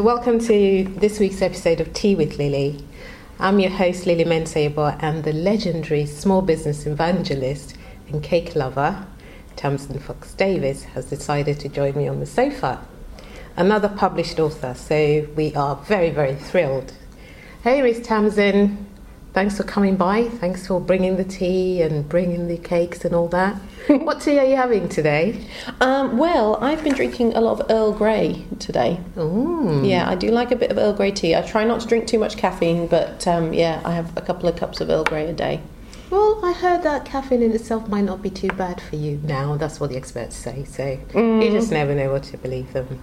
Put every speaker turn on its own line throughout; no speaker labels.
welcome to this week's episode of Tea with Lily. I'm your host, Lily Mensebo, and the legendary small business evangelist and cake lover, Tamsin Fox Davis, has decided to join me on the sofa. Another published author, so we are very, very thrilled. Hey, Miss Tamsin, thanks for coming by. Thanks for bringing the tea and bringing the cakes and all that. What tea are you having today?
Well, I've been drinking a lot of Earl Grey today.
Ooh.
Yeah, I do like a bit of Earl Grey tea. I try not to drink too much caffeine, but I have a couple of cups of Earl Grey a day.
Well, I heard that caffeine in itself might not be too bad for you now. That's what the experts say, so you just never know what to believe them.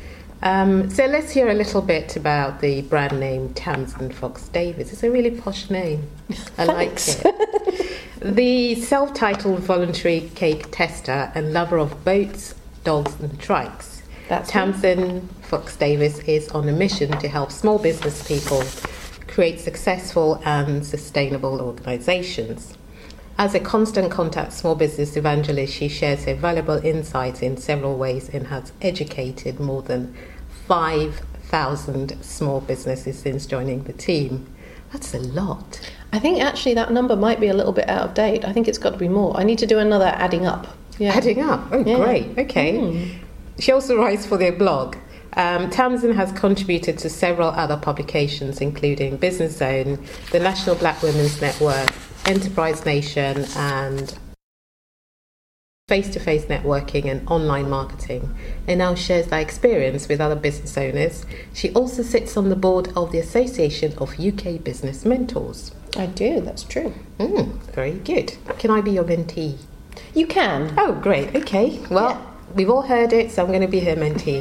So let's hear a little bit about the brand name Tamsin Fox Davis. It's a really posh name. I like it. The self-titled voluntary cake tester and lover of boats, dogs and trikes, Tamsin Fox Davis is on a mission to help small business people create successful and sustainable organisations. As a constant contact small business evangelist, she shares her valuable insights in several ways and has educated more than 5,000 small businesses since joining the team. That's a lot.
I think actually that number might be a little bit out of date. I think it's got to be more. I need to do another adding up.
Yeah. Adding up? Oh, yeah. Great. Okay. She also writes for their blog. Tamsin has contributed to several other publications, including Business Zone, the National Black Women's Network, Enterprise Nation, and face-to-face networking and online marketing, and now shares that experience with other business owners. She also sits on the board of the Association of UK Business Mentors.
I do, that's true.
Very good. Can I be your mentee?
You can.
Oh, great. Okay. Well, we've all heard it, so I'm going to be her mentee.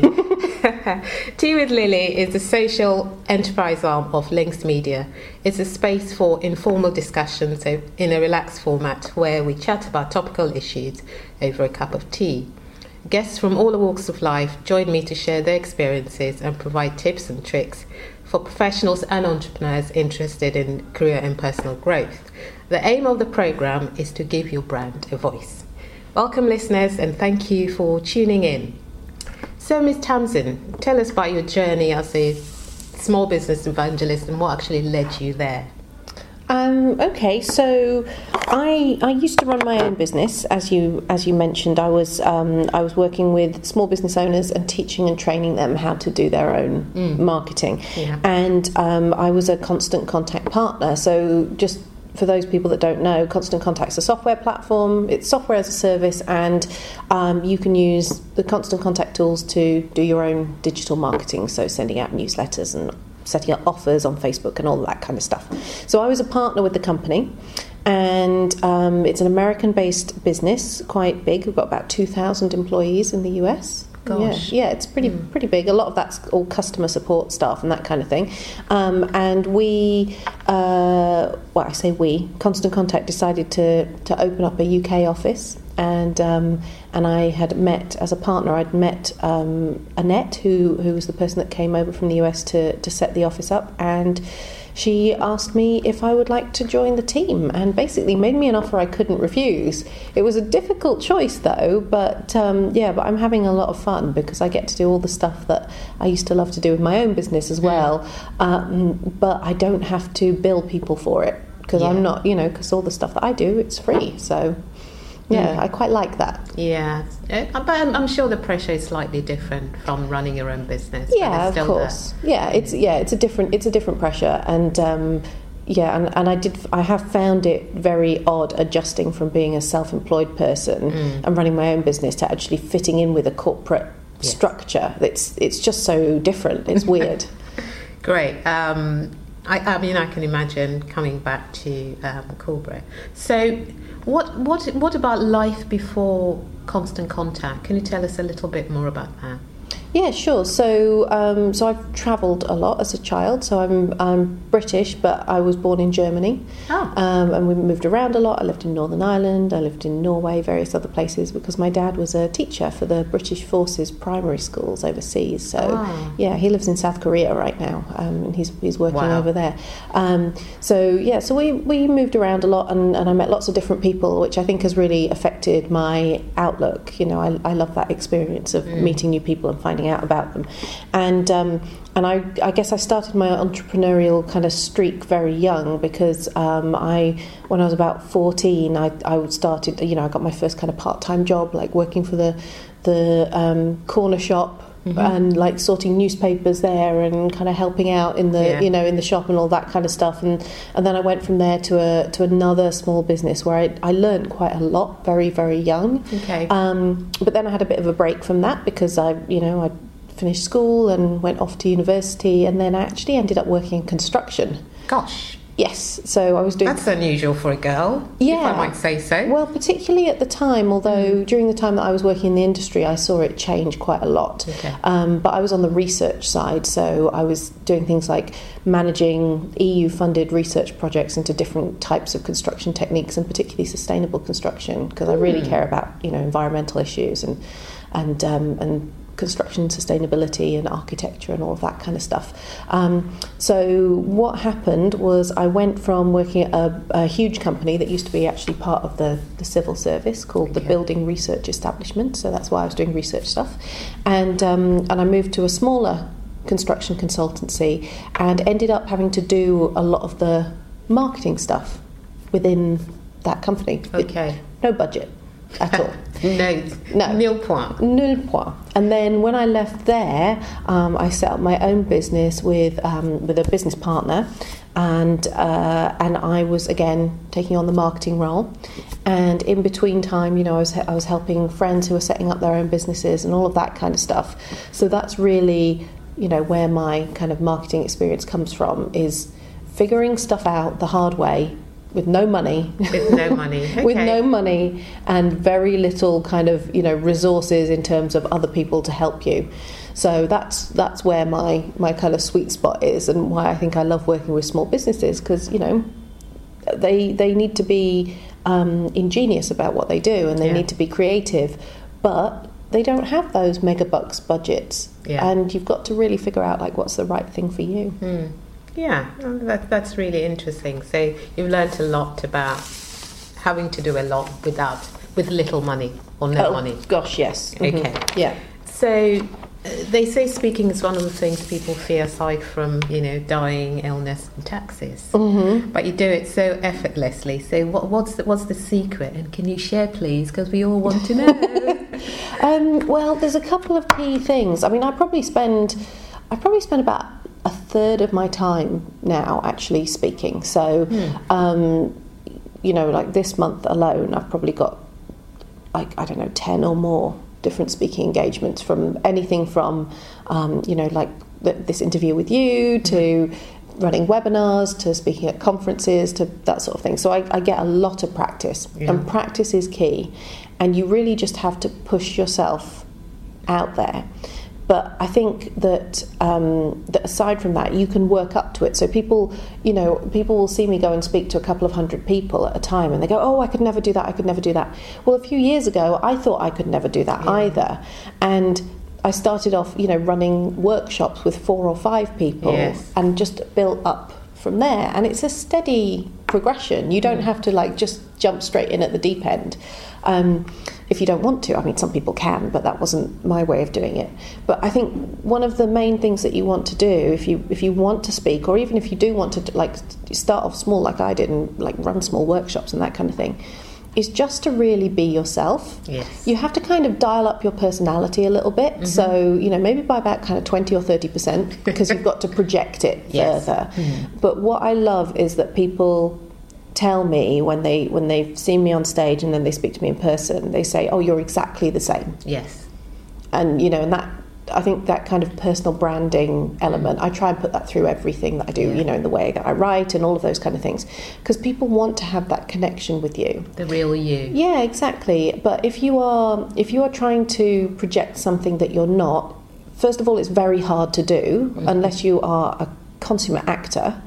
Tea with Lily is the social enterprise arm of Links Media. It's a space for informal discussions in a relaxed format where we chat about topical issues over a cup of tea. Guests from all walks of life join me to share their experiences and provide tips and tricks for professionals and entrepreneurs interested in career and personal growth. The aim of the program is to give your brand a voice. Welcome, listeners, and thank you for tuning in. So, Ms. Tamsin, tell us about your journey as a small business evangelist and what actually led you there.
Okay, so I used to run my own business, as you mentioned. I was working with small business owners and teaching and training them how to do their own marketing, and I was a Constant Contact partner. So just for those people that don't know, Constant Contact's a software platform. It's software as a service, and you can use the Constant Contact tools to do your own digital marketing, so sending out newsletters and setting up offers on Facebook and all that kind of stuff. So I was a partner with the company, and it's an American-based business, quite big. We've got about 2,000 employees in the US.
Gosh.
Yeah, it's pretty big. A lot of that's all customer support staff and that kind of thing. And we, Constant Contact decided to open up a UK office. And I had met, as a partner, I'd met Annette, who was the person that came over from the US to set the office up, and she asked me if I would like to join the team and basically made me an offer I couldn't refuse. It was a difficult choice though, but I'm having a lot of fun because I get to do all the stuff that I used to love to do with my own business as well, but I don't have to bill people for it because I'm not, because all the stuff that I do, it's free, so... Yeah, I quite like that.
Yeah, but I'm sure the pressure is slightly different from running your own business.
Yeah, of course. There. It's a different pressure, and I have found it very odd adjusting from being a self-employed person and running my own business to actually fitting in with a corporate structure. It's just so different. It's weird.
Great. I can imagine coming back to corporate. So. What about life before Constant Contact? Can you tell us a little bit more about that?
Yeah, sure. So I've travelled a lot as a child. So I'm British, but I was born in Germany. And we moved around a lot. I lived in Northern Ireland. I lived in Norway, various other places, because my dad was a teacher for the British Forces primary schools overseas. So he lives in South Korea right now, and he's working over there. So we moved around a lot, and I met lots of different people, which I think has really affected my outlook. I love that experience of meeting new people and finding finding out about them. And I guess I started my entrepreneurial kind of streak very young, because when I was about 14, I started, I got my first kind of part-time job, like working for the corner shop, and like sorting newspapers there and kind of helping out in the in the shop and all that kind of stuff, and then I went from there to another small business where I learned quite a lot very, very young. But then I had a bit of a break from that, because I finished school and went off to university, and then I actually ended up working in construction.
Gosh.
Yes, so I was doing...
That's unusual for a girl, if I might say so.
Well, particularly at the time, although during the time that I was working in the industry, I saw it change quite a lot. But I was on the research side, so I was doing things like managing EU-funded research projects into different types of construction techniques, and particularly sustainable construction, because I really care about environmental issues and construction sustainability and architecture and all of that kind of stuff. So what happened was I went from working at a huge company that used to be actually part of the civil service, called the Building Research Establishment, so that's why I was doing research stuff, and I moved to a smaller construction consultancy and ended up having to do a lot of the marketing stuff within that company. No budget at all.
No. Nil point.
And then when I left there, I set up my own business with a business partner, and I was again taking on the marketing role. And in between time, I was helping friends who were setting up their own businesses and all of that kind of stuff. So that's really where my kind of marketing experience comes from, is figuring stuff out the hard way. With no money.
With no money and very little kind of resources in terms of other people to help you. So that's where my kind of sweet spot is, and why I think I love working with small businesses, because they need to be ingenious about what they do, and they need to be creative, but they don't have those megabucks budgets, and you've got to really figure out like what's the right thing for you. Yeah, that's really interesting. So you've learnt a lot about having to do a lot with little money or no money.
Gosh, yes.
Okay.
Yeah.
So they say speaking is one of the things people fear, aside from dying, illness, and taxes. But you do it so effortlessly. So what's the secret? And can you share, please? Because we all want to know.
Well, there's a couple of key things. I mean, I probably spend about a third of my time now actually speaking. So, like this month alone, I've probably got, like, 10 or more different speaking engagements, from anything from, like this interview with you, to running webinars, to speaking at conferences, to that sort of thing. So I get a lot of practice, and practice is key. And you really just have to push yourself out there. But I think that aside from that, you can work up to it. So people will see me go and speak to a couple of hundred people at a time, and they go, "Oh, I could never do that. I could never do that." Well, a few years ago, I thought I could never do that either, and I started off, running workshops with 4 or 5 people, and just built up from there. And it's a steady progression. You don't have to just jump straight in at the deep end. If you don't want to. I mean, some people can, but that wasn't my way of doing it. But I think one of the main things that you want to do, if you want to speak, or even if you do want to start off small like I did, and run small workshops and that kind of thing, is just to really be yourself.
Yes.
You have to kind of dial up your personality a little bit. So, maybe by about kind of 20 or 30%, because you've got to project it further. But what I love is that people tell me when they've seen me on stage and then they speak to me in person, they say, "Oh, you're exactly the same."
Yes.
And and that, I think that kind of personal branding element, I try and put that through everything that I do, in the way that I write and all of those kind of things, because people want to have that connection with you,
the real you.
Yeah, exactly. But if you are trying to project something that you're not, first of all, it's very hard to do unless you are a consummate actor,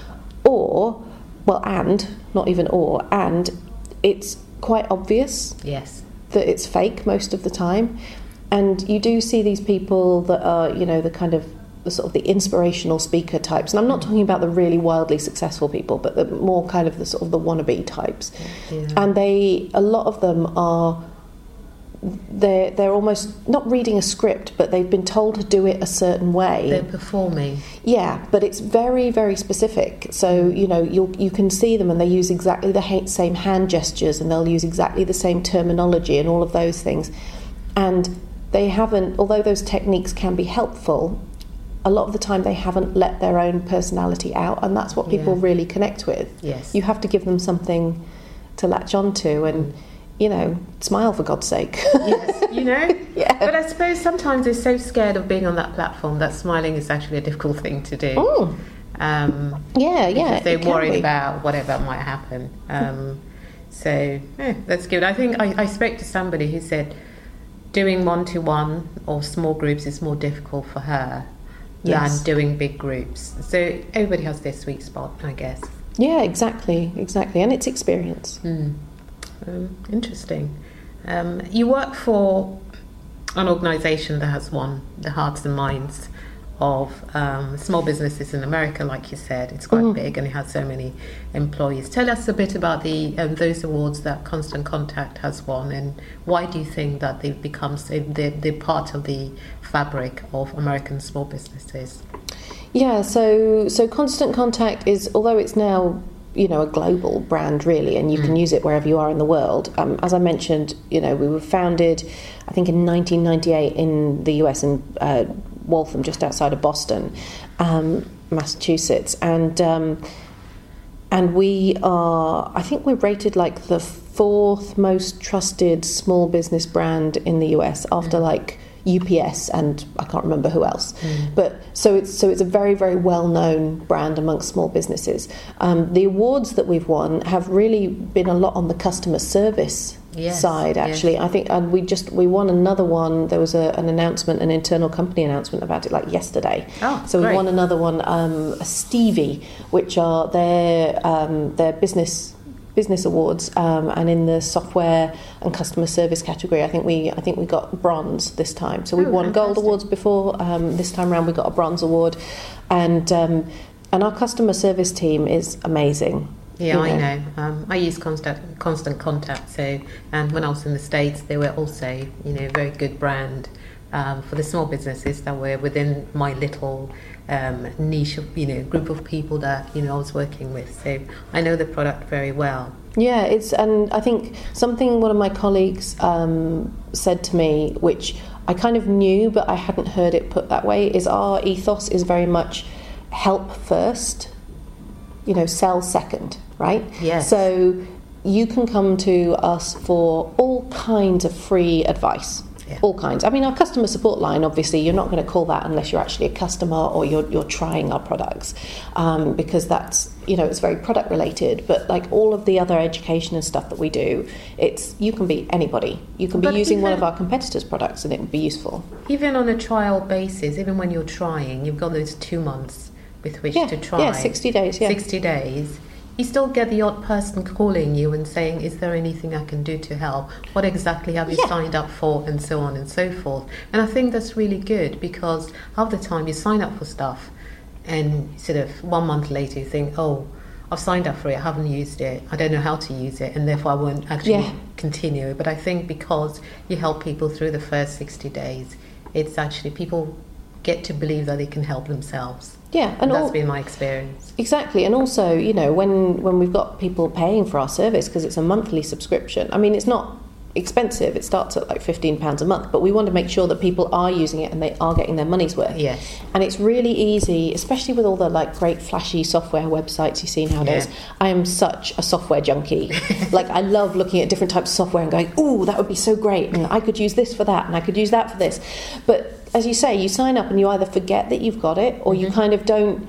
and it's quite obvious that it's fake most of the time. And you do see these people that are, the sort of the inspirational speaker types. And I'm not talking about the really wildly successful people, but the more kind of the sort of the wannabe types. Yeah. And a lot of them are they're almost not reading a script, but they've been told to do it a certain way.
They're performing.
Yeah, but it's very, very specific. So, you can see them and they use exactly the same hand gestures, and they'll use exactly the same terminology and all of those things. And they haven't, although those techniques can be helpful, a lot of the time they haven't let their own personality out, and that's what people really connect with.
Yes.
You have to give them something to latch onto, and smile for God's sake.
Yes,
Yeah.
But I suppose sometimes they're so scared of being on that platform that smiling is actually a difficult thing to do.
Oh.
Because they're worried about whatever might happen. That's good. I think I spoke to somebody who said doing one-to-one or small groups is more difficult for her than doing big groups. So everybody has their sweet spot, I guess.
Yeah, exactly, and it's experience.
Interesting. You work for an organisation that has won the hearts and minds of small businesses in America, like you said. It's quite big and it has so many employees. Tell us a bit about those awards that Constant Contact has won, and why do you think that they've become they're part of the fabric of American small businesses? Yeah,
so Constant Contact is, although it's now a global brand really, and you can use it wherever you are in the world. As I mentioned, we were founded, I think, in 1998 in the US in Waltham, just outside of Boston, Massachusetts, and we are, I think we're rated like the 4th most trusted small business brand in the US after like UPS and I can't remember who else. But so it's a very, very well-known brand amongst small businesses. The awards that we've won have really been a lot on the customer service side, actually. I think we won another one. There was an announcement, an internal company announcement about it like yesterday. So we won another one, a Stevie, which are their business awards, and in the software and customer service category, I think we got bronze this time. So we won gold awards before. This time around, we got a bronze award, and our customer service team is amazing.
Yeah, I know. I use Constant Contact. So, and when I was in the States, they were also, a very good brand for the small businesses that were within my little niche of, group of people that, I was working with. So I know the product very well.
Yeah, and I think something one of my colleagues said to me, which I kind of knew, but I hadn't heard it put that way, is our ethos is very much help first, sell second, right?
Yes.
So you can come to us for all kinds of free advice. Yeah. All kinds. I mean, our customer support line, obviously, you're not going to call that unless you're actually a customer or you're trying our products, because that's, it's very product related. But like all of the other education and stuff that we do, you can be anybody. You can be using one of our competitors' products and it would be useful.
Even on a trial basis, even when you're trying, you've got those 2 months with which to try.
Yeah, 60 days. Yeah.
60 days. You still get the odd person calling you and saying, is there anything I can do to help? What exactly have you signed up for? And so on and so forth. And I think that's really good, because half the time you sign up for stuff and sort of 1 month later you think, oh, I've signed up for it, I haven't used it, I don't know how to use it, and therefore I won't actually continue. But I think because you help people through the first 60 days, it's actually people get to believe that they can help themselves.
Yeah, and
that's been my experience.
Exactly, and also, when we've got people paying for our service, because it's a monthly subscription, I mean, it's not expensive, it starts at like £15 a month, but we want to make sure that people are using it and they are getting their money's worth.
Yes.
And it's really easy, especially with all the like great flashy software websites you see nowadays. Yeah. I am such a software junkie. Like, I love looking at different types of software and going, ooh, that would be so great, and I could use this for that, and I could use that for this. But as you say, you sign up and you either forget that you've got it, or you kind of don't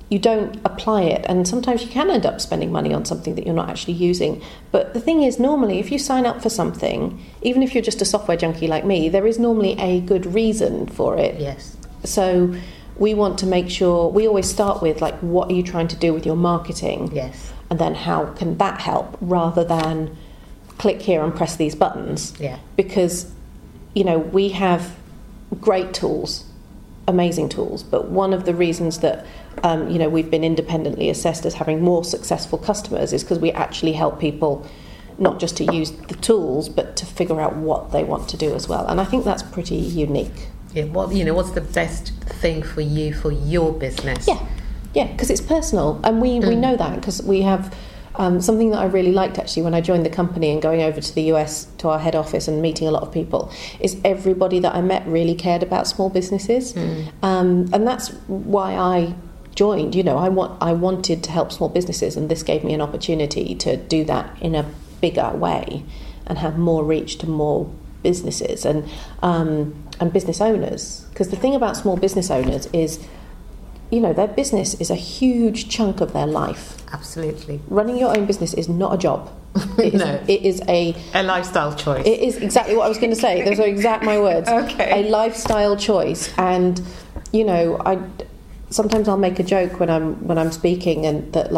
apply it, and sometimes you can end up spending money on something that you're not actually using. But the thing is, normally, if you sign up for something, even if you're just a software junkie like me, there is normally a good reason for it.
Yes.
So we want to make sure, we always start with, like, what are you trying to do with your marketing?
Yes.
And then how can that help, rather than click here and press these buttons.
Yeah.
Because, we have great tools, amazing tools, but one of the reasons that we've been independently assessed as having more successful customers is because we actually help people not just to use the tools, but to figure out what they want to do as well. And I think that's pretty unique.
Yeah, what's the best thing for you for your business?
Yeah, because it's personal, and we know that because we have something that I really liked actually when I joined the company and going over to the US to our head office and meeting a lot of people is everybody that I met really cared about small businesses, and that's why I joined. I wanted to help small businesses, and this gave me an opportunity to do that in a bigger way and have more reach to more businesses and business owners. Because the thing about small business owners is, their business is a huge chunk of their life.
Absolutely.
Running your own business is not a job. It is a
lifestyle choice.
It is exactly what I was going to say. Those are exact my words.
Okay.
A lifestyle choice. And sometimes I'll make a joke when I'm speaking, and that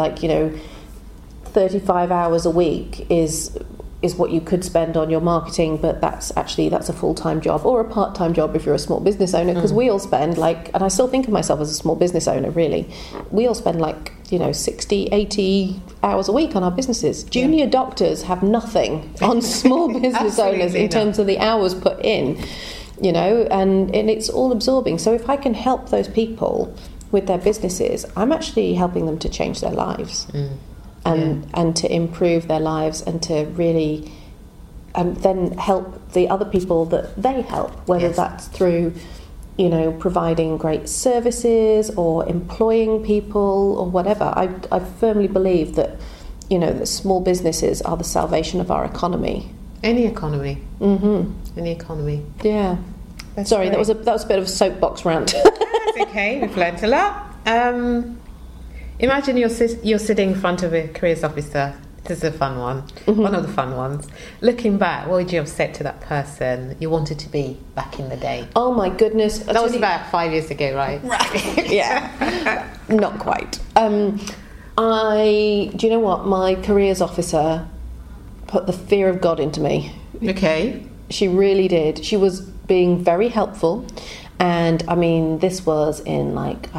35 hours a week is what you could spend on your marketing, but that's a full-time job or a part-time job if you're a small business owner, because we all spend and I still think of myself as a small business owner, really. We all spend 60, 80 hours a week on our businesses. Junior doctors have nothing on small business owners in terms of the hours put in, and it's all absorbing. So if I can help those people with their businesses, I'm actually helping them to change their lives. And to improve their lives, and to really then help the other people that they help, whether that's through providing great services or employing people or whatever. I firmly believe that that small businesses are the salvation of our economy.
Any economy. Any economy.
Yeah.
That's
Sorry,
great.
that was a bit of a soapbox rant.
That's okay, we've learnt a lot. Imagine you're sitting in front of a careers officer. This is a fun one, one of the fun ones. Looking back, what would you have said to that person you wanted to be back in the day?
Oh my goodness.
That was about 5 years ago, right?
Right. Yeah. Not quite. Do you know what? My careers officer put the fear of God into me.
Okay.
She really did. She was being very helpful. And I mean, this was in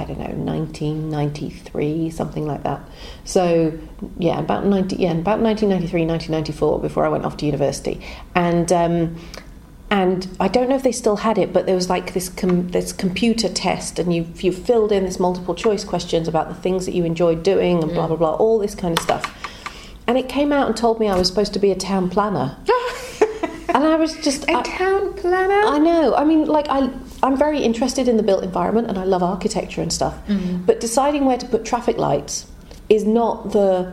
1993, something like that. So about 1993, 1994, before I went off to university. And I don't know if they still had it, but there was this computer test, and you filled in this multiple choice questions about the things that you enjoyed doing, and blah blah blah, all this kind of stuff. And it came out and told me I was supposed to be a town planner. And I was just
a town planner.
I know. I mean, I'm very interested in the built environment, and I love architecture and stuff. But deciding where to put traffic lights is not the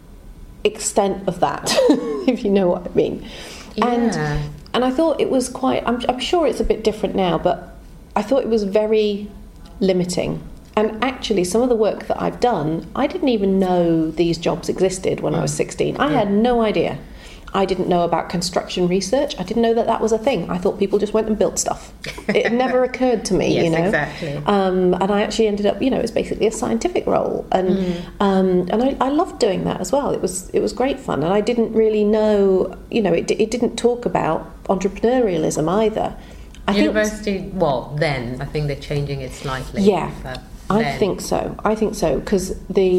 extent of that, if you know what I mean.
Yeah.
And I thought it was quite. I'm sure it's a bit different now, but I thought it was very limiting. And actually, some of the work that I've done, I didn't even know these jobs existed when I was 16. I had no idea. I didn't know about construction research. I didn't know that was a thing. I thought people just went and built stuff. It never occurred to me,
Yes, exactly.
And I actually ended up, it was basically a scientific role, and I loved doing that as well. It was great fun, and I didn't really know, it didn't talk about entrepreneurialism either.
University, then I think they're changing it slightly.
Yeah. I think so, because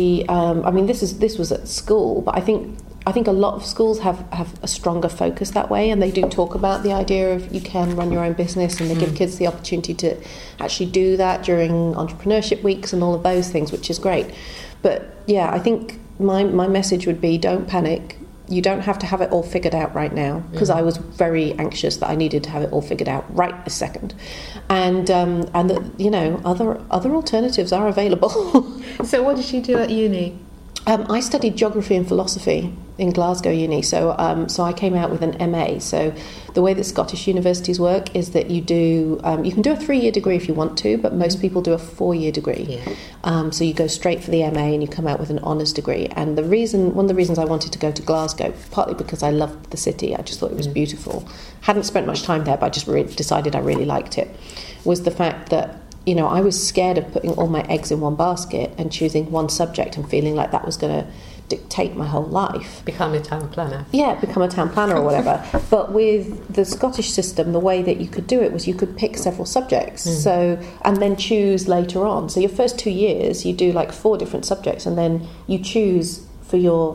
this was at school, but I think a lot of schools have a stronger focus that way, and they do talk about the idea of you can run your own business, and they give kids the opportunity to actually do that during entrepreneurship weeks and all of those things, which is great. But yeah, I think my message would be, don't panic. You don't have to have it all figured out right now, because I was very anxious that I needed to have it all figured out right this second, and that other alternatives are available.
So what did you do at uni?
I studied geography and philosophy in Glasgow Uni, so I came out with an MA. So the way that Scottish universities work is that you can do a 3-year degree if you want to, but most people do a 4-year degree. Yeah. So you go straight for the MA and you come out with an honours degree. And one of the reasons I wanted to go to Glasgow, partly because I loved the city, I just thought it was beautiful. Hadn't spent much time there, but I just decided I really liked it, was the fact that I was scared of putting all my eggs in one basket and choosing one subject and feeling like that was going to dictate my whole life.
Become a town planner.
Yeah, become a town planner or whatever. But with the Scottish system, the way that you could do it was you could pick several subjects, and then choose later on. So your first 2 years, you do 4 different subjects, and then you choose for your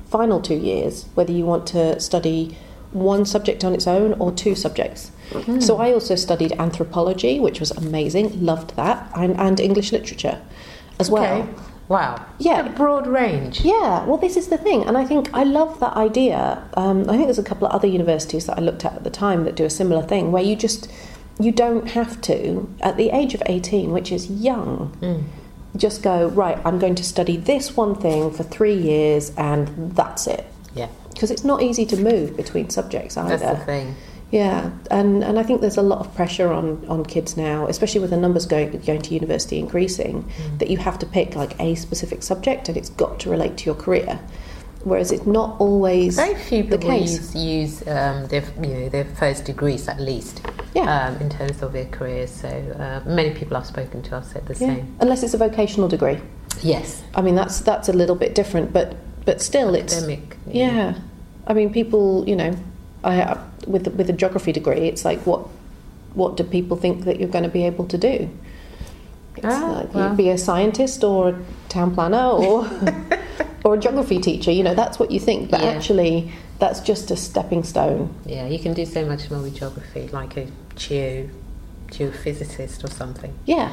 final 2 years whether you want to study one subject on its own or 2 subjects. So I also studied anthropology, which was amazing, loved that, and English literature as well.
Wow.
Yeah.
A broad range.
Yeah, well, this is the thing, and I think I love that idea. I think there's a couple of other universities that I looked at the time that do a similar thing, where you don't have to, at the age of 18, which is young, just go, right, I'm going to study this one thing for 3 years and that's it.
Yeah.
Because it's not easy to move between subjects either.
That's the thing.
Yeah, and I think there's a lot of pressure on kids now, especially with the numbers going to university increasing, that you have to pick like a specific subject and it's got to relate to your career. Whereas it's not always
very few
the
people
case.
use their first degrees at least in terms of their careers. So many people I've spoken to have said the same.
Unless it's a vocational degree.
Yes.
I mean that's a little bit different, but still
academic.
Yeah. I mean people, with a geography degree, it's like what do people think that you're going to be able to do? It's you'd be a scientist or a town planner or or a geography teacher, that's what you think, but actually that's just a stepping stone.
Yeah, you can do so much more with geography, like a geophysicist or something.
Yeah.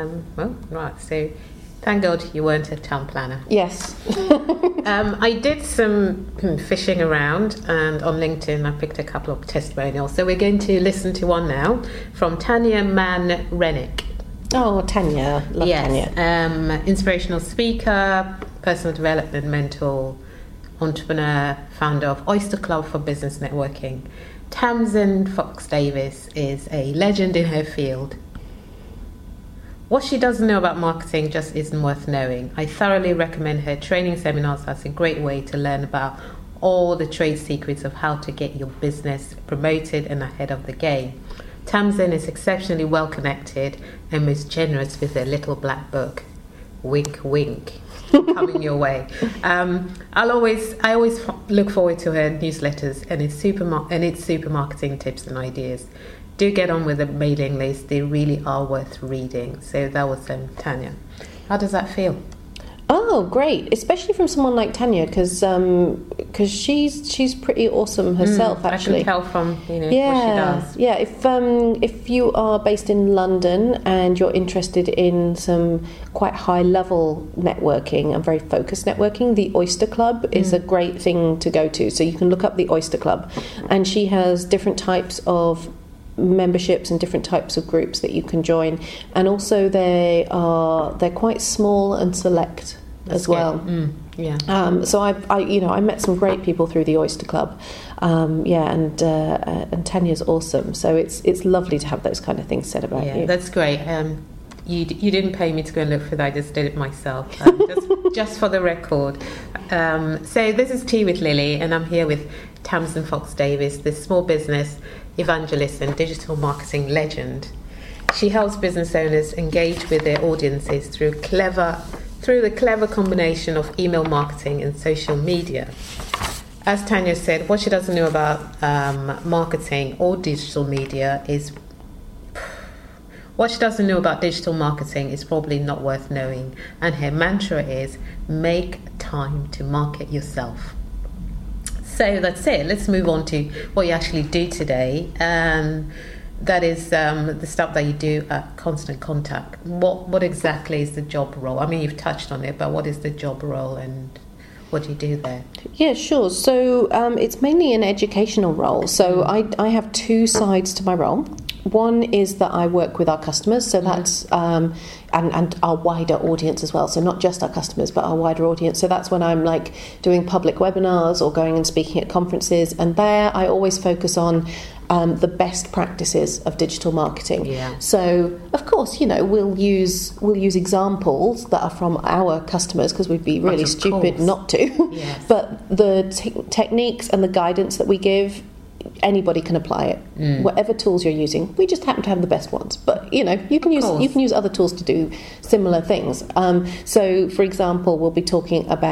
So thank God you weren't a town planner.
Yes.
I did some fishing around, and on LinkedIn I picked a couple of testimonials. So we're going to listen to one now from Tanya Mann-Rennick.
Oh, Tanya. Love Tanya.
Inspirational speaker, personal development mentor, entrepreneur, founder of Oyster Club for Business Networking. Tamsin Fox Davis is a legend in her field. What she doesn't know about marketing just isn't worth knowing. I thoroughly recommend her training seminars as a great way to learn about all the trade secrets of how to get your business promoted and ahead of the game. Tamsin is exceptionally well connected and most generous with her little black book. Wink, wink. Coming your way. I always look forward to her newsletters and its super marketing tips and ideas. Do get on with the mailing list. They really are worth reading. So that was Tanya. How does that feel?
Oh, great! Especially from someone like Tanya, because she's pretty awesome herself. Actually,
I can tell from what she does.
Yeah, if you are based in London and you're interested in some quite high level networking and very focused networking, the Oyster Club is a great thing to go to. So you can look up the Oyster Club, and she has different types of memberships and different types of groups that you can join, and also they're quite small and select as well. So I met some great people through the Oyster Club, and Tanya's awesome. So it's lovely to have those kind of things said about you.
Yeah, that's great. You didn't pay me to go and look for that. I just did it myself, just for the record. So this is Tea with Lily, and I'm here with Tamsin Fox Davis, the small business evangelist and digital marketing legend. She helps business owners engage with their audiences through the clever combination of email marketing and social media. As Tanya said, what she doesn't know about marketing or digital media is probably not worth knowing. And her mantra is, make time to market yourself. So that's it. Let's move on to what you actually do today. That is the stuff that you do at Constant Contact. What exactly is the job role? I mean, you've touched on it, but what is the job role and what do you do there?
Yeah, sure. So it's mainly an educational role. So I have 2 sides to my role. One is that I work with our customers, so that's and our wider audience as well. So not just our customers, but our wider audience. So that's when I'm like doing public webinars or going and speaking at conferences. And there I always focus on the best practices of digital marketing.
Yeah.
So of course, we'll use examples that are from our customers, because we'd be really stupid not to.
Yes.
But the techniques and the guidance that we give, anybody can apply it. Whatever tools you're using, we just happen to have the best ones. But you can use other tools to do similar things. So, for example, we'll be talking about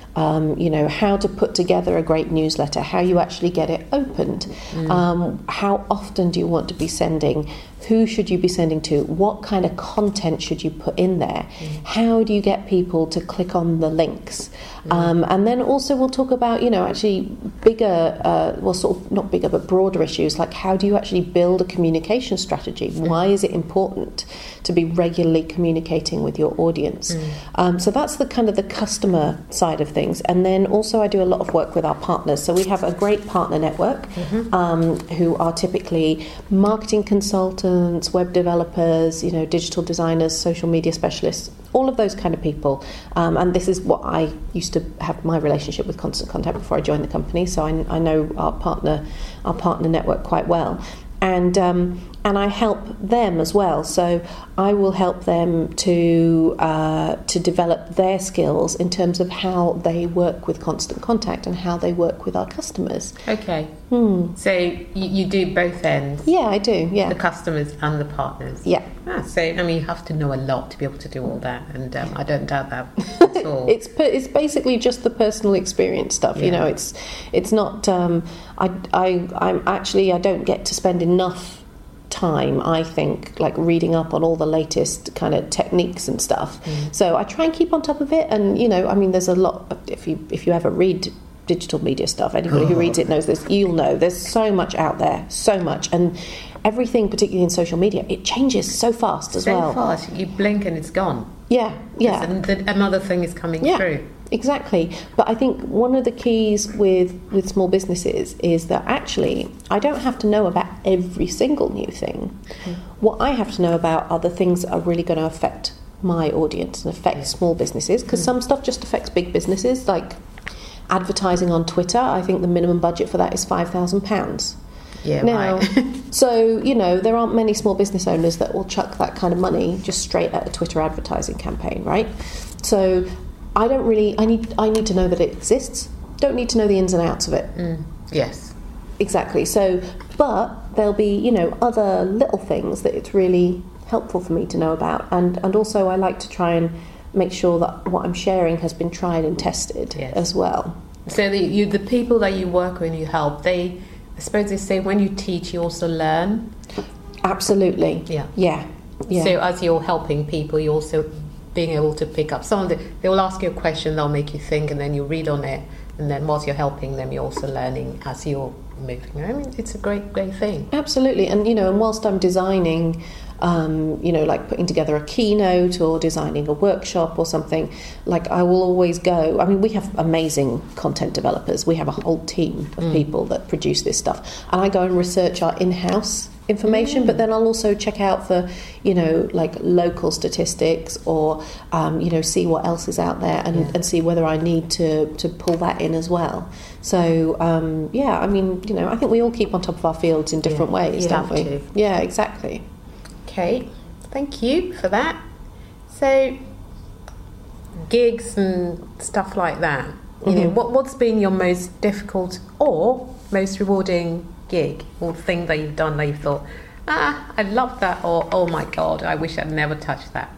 how to put together a great newsletter, how you actually get it opened, how often do you want to be sending, who should you be sending to, what kind of content should you put in there, how do you get people to click on the links, and then also we'll talk about actually bigger, sort of not bigger but broader issues, like how do you actually build a communication strategy, why is it important to be regularly communicating with your audience. So that's the kind of the customer side of things. And then also I do a lot of work with our partners. So we have a great partner network who are typically marketing consultants, web developers, digital designers, social media specialists, all of those kind of people. And this is what I used to have my relationship with Constant Contact before I joined the company. So I know our partner network quite well. And I help them as well. So I will help them to develop their skills in terms of how they work with Constant Contact and how they work with our customers.
Okay. So you do both ends?
Yeah, I do. Yeah.
The customers and the partners?
Yeah.
So you have to know a lot to be able to do all that, and I don't doubt that at all.
It's basically just the personal experience stuff.
Yeah.
It's not. I don't get to spend enough time, I think, like reading up on all the latest kind of techniques and stuff. So I try and keep on top of it. And there's a lot. If you ever read digital media stuff, anybody who reads it knows this. You'll know there's so much out there, so much, and everything, particularly in social media, it changes so fast as well.
So fast, you blink and it's gone.
Yeah.
And another thing is coming through.
Exactly. But I think one of the keys with small businesses is that actually I don't have to know about every single new thing. What I have to know about are the things that are really going to affect my audience and affect small businesses, because some stuff just affects big businesses, like advertising on Twitter. I think the minimum budget for that is £5,000.
Yeah,
now,
right.
So, there aren't many small business owners that will chuck that kind of money just straight at a Twitter advertising campaign, right? So I need to know that it exists. Don't need to know the ins and outs of it.
Yes.
Exactly. So, but there'll be, other little things that it's really helpful for me to know about. And also I like to try and make sure that what I'm sharing has been tried and tested as well. So
the people that you work with and you help, I suppose they say when you teach, you also learn.
Absolutely. Yeah.
So as you're helping people, you're also being able to pick up they will ask you a question, they'll make you think, and then you read on it, and then whilst you're helping them, you're also learning as you're moving. It's a great thing. Absolutely.
And and whilst I'm designing, like putting together a keynote or designing a workshop or something, like I will always go. We have amazing content developers. We have a whole team of people that produce this stuff, and I go and research our in-house information, but then I'll also check out for like local statistics or see what else is out there and see whether I need to pull that in as well. So I think we all keep on top of our fields in different ways, don't we? Yeah, exactly.
Okay, thank you for that. So gigs and stuff like that, what's been your most difficult or most rewarding gig or thing that you've done that you thought, I love that, or oh my God, I wish I'd never touched that?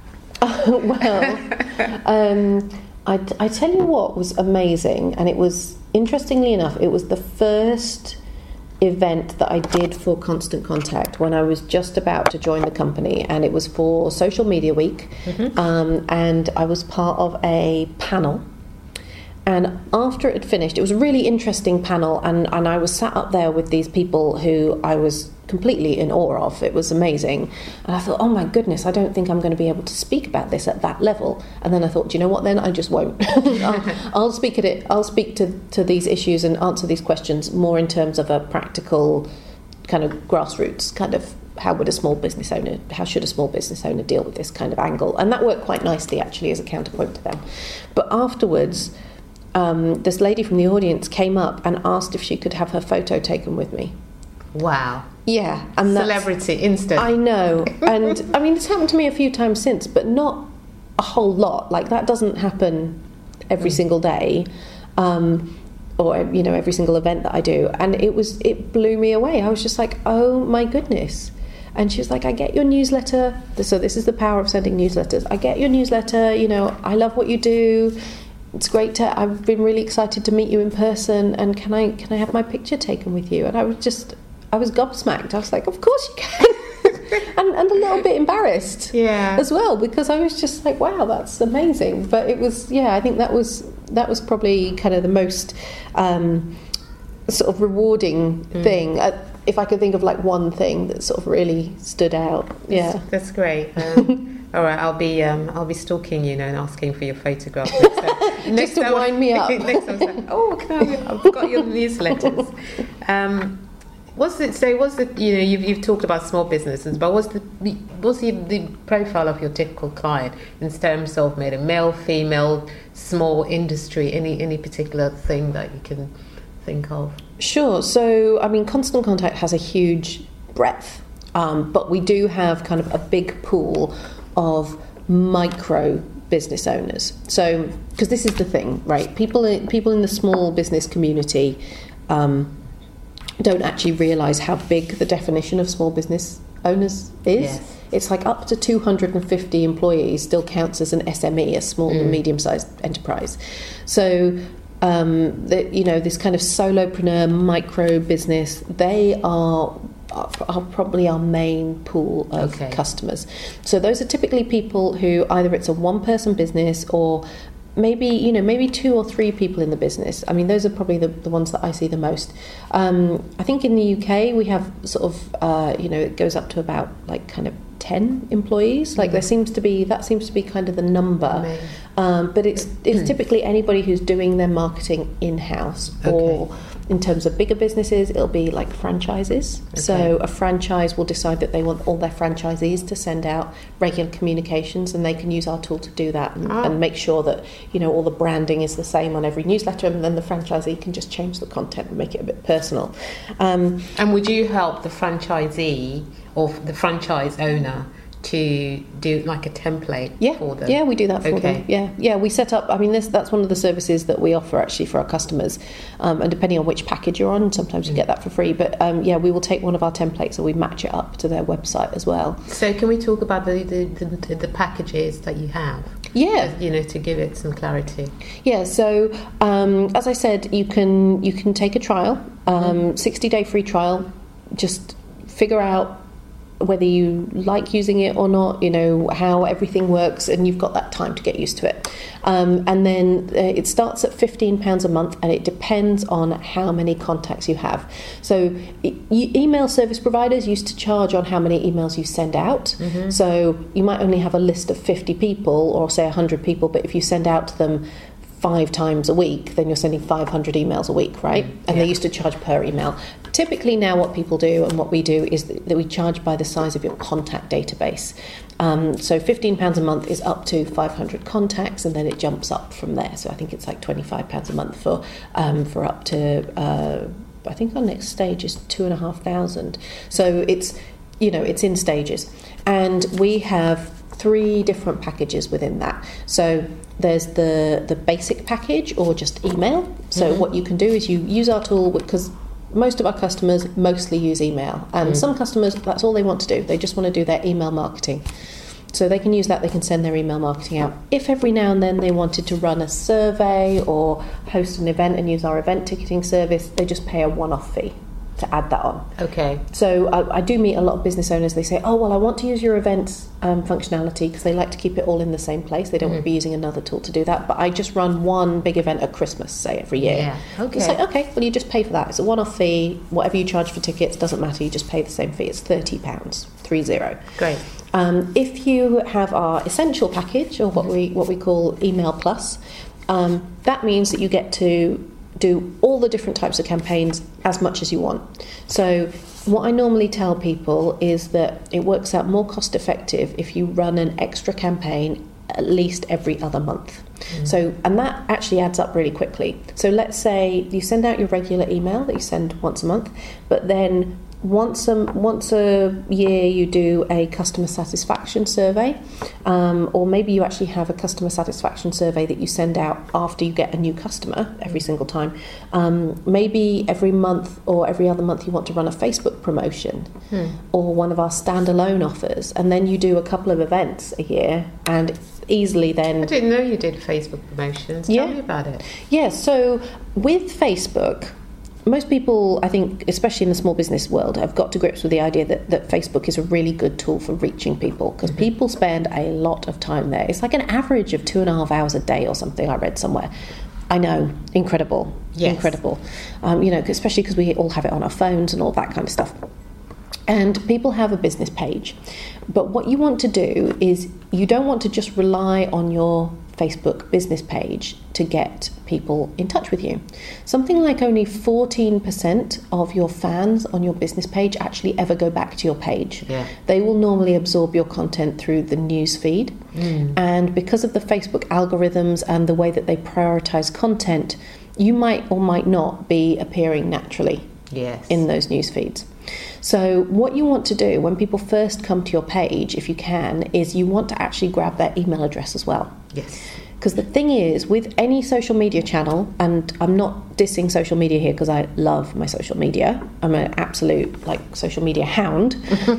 I tell you what was amazing, and it was, interestingly enough, it was the first event that I did for Constant Contact when I was just about to join the company, and it was for Social Media Week, and I was part of a panel. And after it had finished, it was a really interesting panel, and I was sat up there with these people who I was completely in awe of. It was amazing. And I thought, oh my goodness, I don't think I'm going to be able to speak about this at that level. And then I thought, do you know what, then I just won't. I'll speak at it. I'll speak to these issues and answer these questions more in terms of a practical kind of grassroots kind of how should a small business owner deal with this kind of angle. And that worked quite nicely actually as a counterpoint to them. But afterwards, this lady from the audience came up and asked if she could have her photo taken with me.
Wow.
Yeah. And
celebrity instant.
I know. And it's happened to me a few times since, but not a whole lot. Like that doesn't happen every single day, or every single event that I do. And it blew me away. I was just like, oh my goodness. And she was like, I get your newsletter. So this is the power of sending newsletters. I get your newsletter. I love what you do. it's great to. I've been really excited to meet you in person, and can I have my picture taken with you? And I was gobsmacked. I was like, of course you can. and a little bit embarrassed as well, because I was just like, wow, that's amazing. But it was, I think that was probably kind of the most sort of rewarding thing. If I could think of like one thing that sort of really stood out.
That's great. All right, I'll be stalking you now and asking for your photograph
just to wind me up.
Next time, I've got your newsletters. You've talked about small businesses, but what's the profile of your typical client in terms of maybe male, female, small industry, any particular thing that you can think of?
Sure. So, I mean, Constant Contact has a huge breadth, but we do have kind of a big pool of micro business owners. So, because this is the thing, right? People in the small business community don't actually realise how big the definition of small business owners is. Yes. It's like up to 250 employees still counts as an SME, a small and medium-sized enterprise. So, this kind of solopreneur micro business, they are probably our main pool of customers. So those are typically people who either it's a one-person business or maybe 2 or 3 people in the business. I mean, those are probably the ones that I see the most. I think in the UK we have sort of, it goes up to about like kind of 10 employees. Like that seems to be kind of the number. But it's typically anybody who's doing their marketing in-house or in terms of bigger businesses, it'll be like franchises. Okay. So a franchise will decide that they want all their franchisees to send out regular communications, and they can use our tool to do that and make sure that, all the branding is the same on every newsletter, and then the franchisee can just change the content and make it a bit personal. And
would you help the franchisee or the franchise owner to do like a template for them?
Yeah, we do that for them. Yeah, we set up, I mean, that's one of the services that we offer actually for our customers, and depending on which package you're on, sometimes you get that for free, but we will take one of our templates and we match it up to their website as well.
So can we talk about the packages that you have?
Yeah,
to give it some clarity.
Yeah, so as I said, you can take a trial, 60-day free trial, just figure out whether you like using it or not, how everything works, and you've got that time to get used to it. And then it starts at £15 a month, and it depends on how many contacts you have. So email service providers used to charge on how many emails you send out. Mm-hmm. So you might only have a list of 50 people or say 100 people, but if you send out to them 5 times a week, then you're sending 500 emails a week, right? And they used to charge per email. Typically now what people do and what we do is that we charge by the size of your contact database. So £15 a month is up to 500 contacts, and then it jumps up from there. So I think it's like £25 a month for up to, I think our next stage is 2,500. So it's in stages. And we have 3 different packages within that. So there's the basic package, or just email. So what you can do is you use our tool, because most of our customers mostly use email, and some customers, that's all they want to do. They just want to do their email marketing. So they can use that, they can send their email marketing out. If every now and then they wanted to run a survey or host an event and use our event ticketing service, they just pay a one-off fee to add that on.
Okay.
So I do meet a lot of business owners. They say, I want to use your events functionality, because they like to keep it all in the same place. They don't want to be using another tool to do that. But I just run one big event at Christmas, say, every year.
Yeah. Okay.
It's like, okay, well, you just pay for that. It's a one-off fee. Whatever you charge for tickets doesn't matter. You just pay the same fee. It's £30, 30.
Great.
If you have our essential package, or what we call Email Plus, that means that you get to do all the different types of campaigns as much as you want. So what I normally tell people is that it works out more cost effective if you run an extra campaign at least every other month. So, and that actually adds up really quickly. So let's say you send out your regular email that you send once a month, but then once a year you do a customer satisfaction survey, or maybe you actually have a customer satisfaction survey that you send out after you get a new customer every single time. Maybe every month or every other month you want to run a Facebook promotion or one of our standalone offers, and then you do a couple of events a year, and easily then...
I didn't know you did Facebook promotions. Tell me about it.
Yeah, so with Facebook, most people, I think, especially in the small business world, have got to grips with the idea that Facebook is a really good tool for reaching people, because people spend a lot of time there. It's like an average of 2.5 hours a day or something, I read somewhere. I know, incredible, incredible. Especially because we all have it on our phones and all that kind of stuff. And people have a business page. But what you want to do is you don't want to just rely on your Facebook business page to get people in touch with you. Something like only 14% of your fans on your business page actually ever go back to your page.
Yeah.
They will normally absorb your content through the news feed. And because of the Facebook algorithms and the way that they prioritize content, you might or might not be appearing naturally in those news feeds. So what you want to do when people first come to your page, if you can, is you want to actually grab their email address as well.
Yes.
Because the thing is, with any social media channel, and I'm not dissing social media here because I love my social media. I'm an absolute social media hound.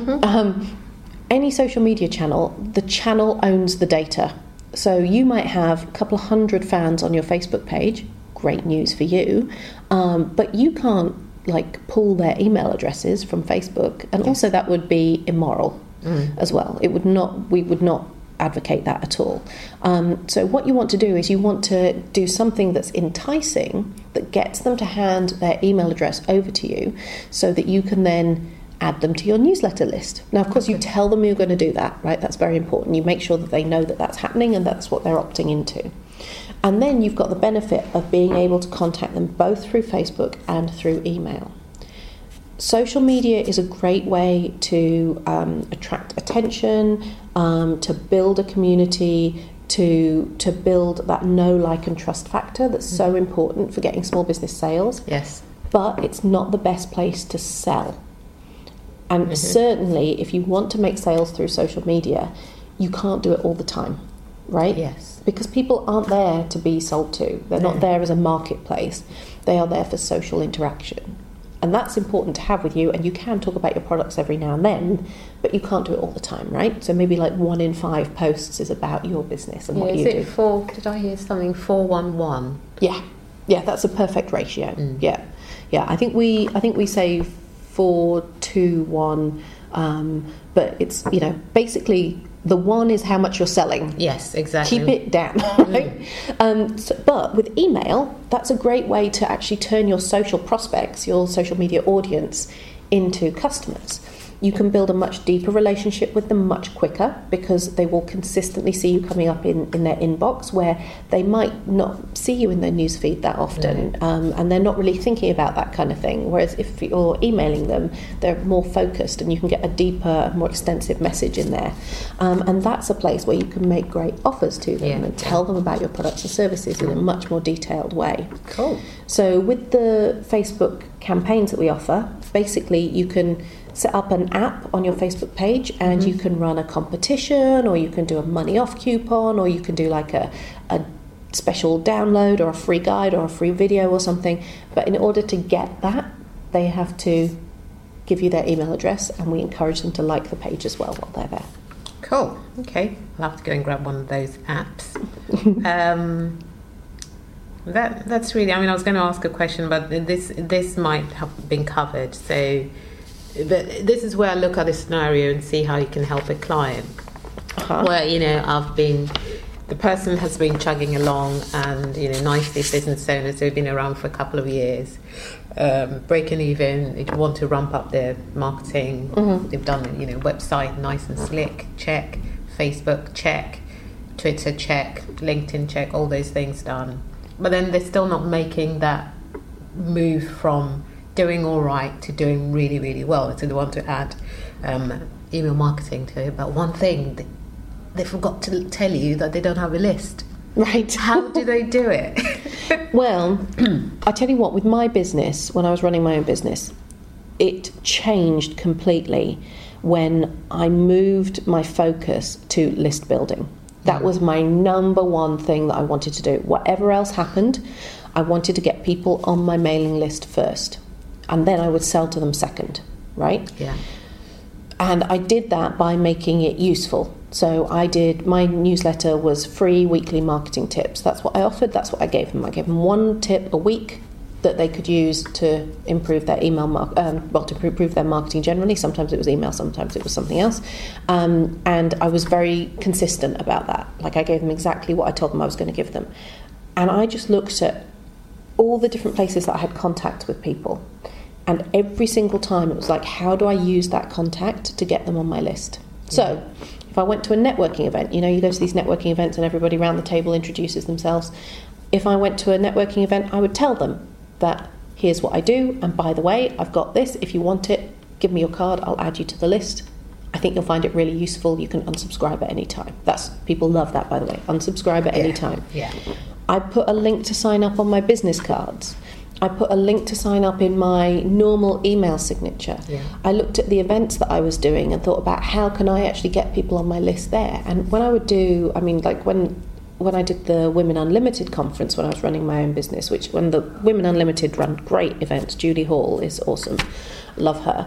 Any social media channel, the channel owns the data. So you might have a couple of hundred fans on your Facebook page. Great news for you. But you can't pull their email addresses from Facebook, and also that would be immoral as well. We would not advocate that at all. So what you want to do is you want to do something that's enticing, that gets them to hand their email address over to you, so that you can then add them to your newsletter list. Now, of course, you tell them you're going to do that, right? That's very important. You make sure that they know that that's happening and that's what they're opting into. And then you've got the benefit of being able to contact them both through Facebook and through email. Social media is a great way to attract attention, to build a community, to build that know, like and trust factor that's so important for getting small business sales.
Yes.
But it's not the best place to sell. And certainly if you want to make sales through social media, you can't do it all the time, right?
Yes.
Because people aren't there to be sold to. They're not there as a marketplace. They are there for social interaction. And that's important to have with you, and you can talk about your products every now and then, but you can't do it all the time, right? So maybe 1 in 5 posts is about your business and what you do.
Did I hear something 4-1-1?
Yeah, that's a perfect ratio. Yeah. I think we say 4-2-1, but it's basically the 1 is how much you're selling.
Yes, exactly.
Keep it down. Right? But with email, that's a great way to actually turn your social prospects, your social media audience, into customers. You can build a much deeper relationship with them much quicker, because they will consistently see you coming up in their inbox, where they might not see you in their newsfeed that often, and they're not really thinking about that kind of thing. Whereas if you're emailing them, they're more focused and you can get a deeper, more extensive message in there. And that's a place where you can make great offers to them and tell them about your products and services in a much more detailed way.
Cool.
So with the Facebook campaigns that we offer, basically you can set up an app on your Facebook page, and you can run a competition, or you can do a money off coupon, or you can do a special download or a free guide or a free video or something. But in order to get that, they have to give you their email address, and we encourage them to like the page as well while they're there.
Cool. Okay, I'll have to go and grab one of those apps. That's really. I was going to ask a question, but this might have been covered. So, but this is where I look at this scenario and see how you can help a client. Where the person has been chugging along, and nicely business owners who've been around for a couple of years, breaking even. They want to ramp up their marketing. They've done website nice and slick, check. Facebook, check. Twitter, check. LinkedIn, check. All those things done. But then they're still not making that move from doing all right to doing really, really well. So they want to add email marketing to it. But one thing, they forgot to tell you that they don't have a list.
Right.
How do they do it?
Well, I tell you what, with my business, when I was running my own business, it changed completely when I moved my focus to list building. That was my number one thing that I wanted to do. Whatever else happened, I wanted to get people on my mailing list first, and then I would sell to them second, right?
Yeah.
And I did that by making it useful. So my newsletter was free weekly marketing tips. That's what I offered. That's what I gave them. I gave them one tip a week that they could use to improve their email, to improve their marketing generally. Sometimes it was email, sometimes it was something else. And I was very consistent about that. Like, I gave them exactly what I told them I was going to give them. And I just looked at all the different places that I had contact with people. And every single time it was like, how do I use that contact to get them on my list? So if I went to a networking event, you go to these networking events and everybody around the table introduces themselves. If I went to a networking event, I would tell them that here's what I do, and by the way, I've got this. If you want it, give me your card, I'll add you to the list. I think you'll find it really useful. You can unsubscribe at any time. People love that, by the way. Unsubscribe at any time.
Yeah.
I put a link to sign up on my business cards. I put a link to sign up in my normal email signature.
Yeah.
I looked at the events that I was doing and thought about how can I actually get people on my list there. And when I would do, when I did the Women Unlimited conference when I was running my own business, when the Women Unlimited run great events, Julie Hall is awesome, love her.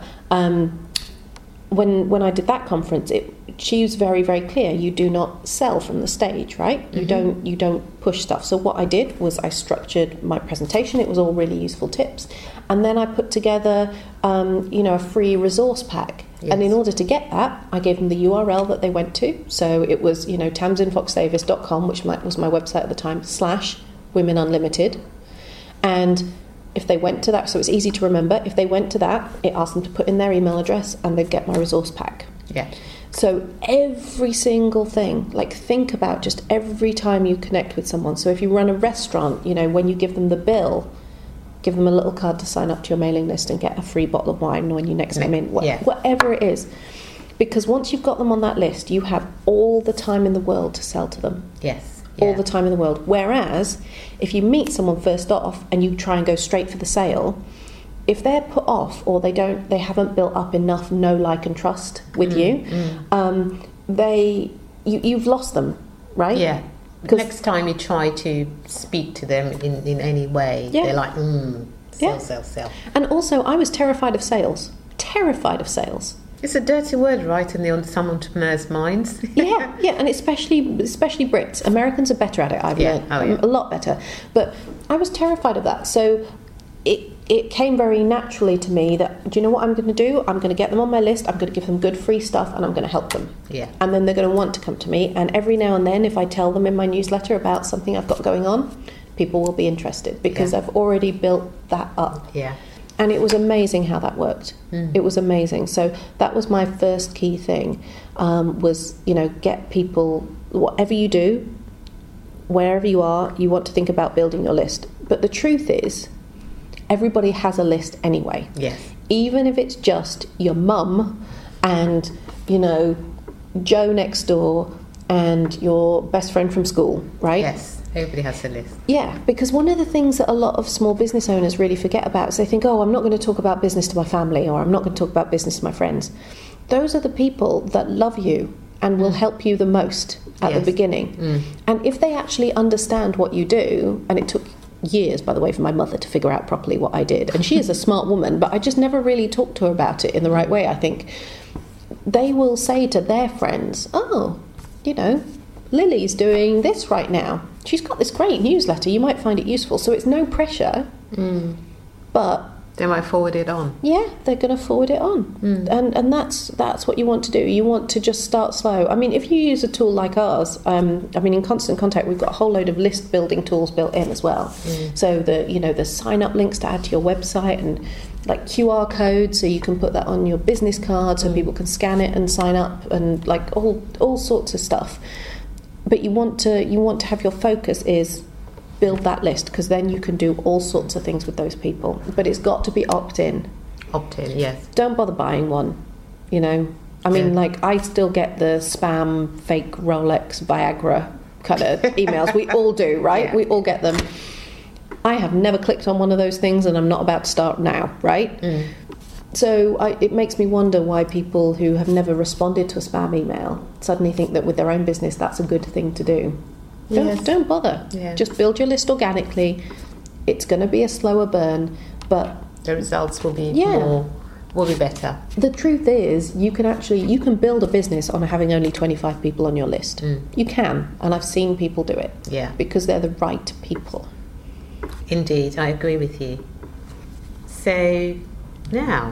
When I did that conference, she was very, very clear. You do not sell from the stage, right? Mm-hmm. You don't push stuff. So what I did was I structured my presentation. It was all really useful tips, and then I put together, a free resource pack. Yes. And in order to get that, I gave them the URL that they went to. So it was, tamsinfoxdavis.com, which was my website at the time, /Women Unlimited. And if they went to that, so it's easy to remember, if they went to that, it asked them to put in their email address and they'd get my resource pack.
Yeah.
So every single thing, think about just every time you connect with someone. So if you run a restaurant, when you give them the bill, give them a little card to sign up to your mailing list and get a free bottle of wine when you next come in, whatever it is. Because once you've got them on that list, you have all the time in the world to sell to them.
Yes.
All the time in the world. Whereas, if you meet someone first off and you try and go straight for the sale, if they're put off or they haven't built up enough know, like, and trust with you've lost them, right?
Yeah. Next time you try to speak to them in any way, they're like, sell.
And also, I was terrified of sales. Terrified of sales.
It's a dirty word, right, in some entrepreneurs' minds.
yeah, and especially Brits. Americans are better at it, I've learned. A lot better. But I was terrified of that. So it came very naturally to me that, do you know what I'm going to do? I'm going to get them on my list, I'm going to give them good free stuff, and I'm going to help them.
Yeah.
And then they're going to want to come to me. And every now and then, if I tell them in my newsletter about something I've got going on, people will be interested because I've already built that up.
Yeah.
And it was amazing how that worked. It was amazing. So that was my first key thing, was, get people, whatever you do, wherever you are, you want to think about building your list. But the truth is, everybody has a list anyway.
Yes.
Even if it's just your mum and, Joe next door and your best friend from school, right?
Yes. Everybody has a list.
Yeah, because one of the things that a lot of small business owners really forget about is they think, I'm not going to talk about business to my family, or I'm not going to talk about business to my friends. Those are the people that love you and will help you the most at the beginning. And if they actually understand what you do, and it took years, by the way, for my mother to figure out properly what I did, and she is a smart woman, but I just never really talked to her about it in the right way, I think. They will say to their friends, Lily's doing this right now. She's got this great newsletter. You might find it useful. So it's no pressure, but
they might forward it on.
Yeah, they're going to forward it on, and that's what you want to do. You want to just start slow. I mean, if you use a tool like ours, in Constant Contact, we've got a whole load of list building tools built in as well. So the sign up links to add to your website and like QR codes, so you can put that on your business card, so people can scan it and sign up, and like all sorts of stuff. But you want to have your focus is build that list, because then you can do all sorts of things with those people. But it's got to be opt-in.
Opt-in, yes.
Don't bother buying one, I still get the spam, fake Rolex, Viagra kind of emails. We all do, right? Yeah. We all get them. I have never clicked on one of those things, and I'm not about to start now, right? So it makes me wonder why people who have never responded to a spam email suddenly think that with their own business that's a good thing to do. Don't bother. Yeah. Just build your list organically. It's going to be a slower burn, but
the results will be will be better.
The truth is, you can build a business on having only 25 people on your list. You can, and I've seen people do it.
Yeah.
Because they're the right people.
Indeed, I agree with you. So now,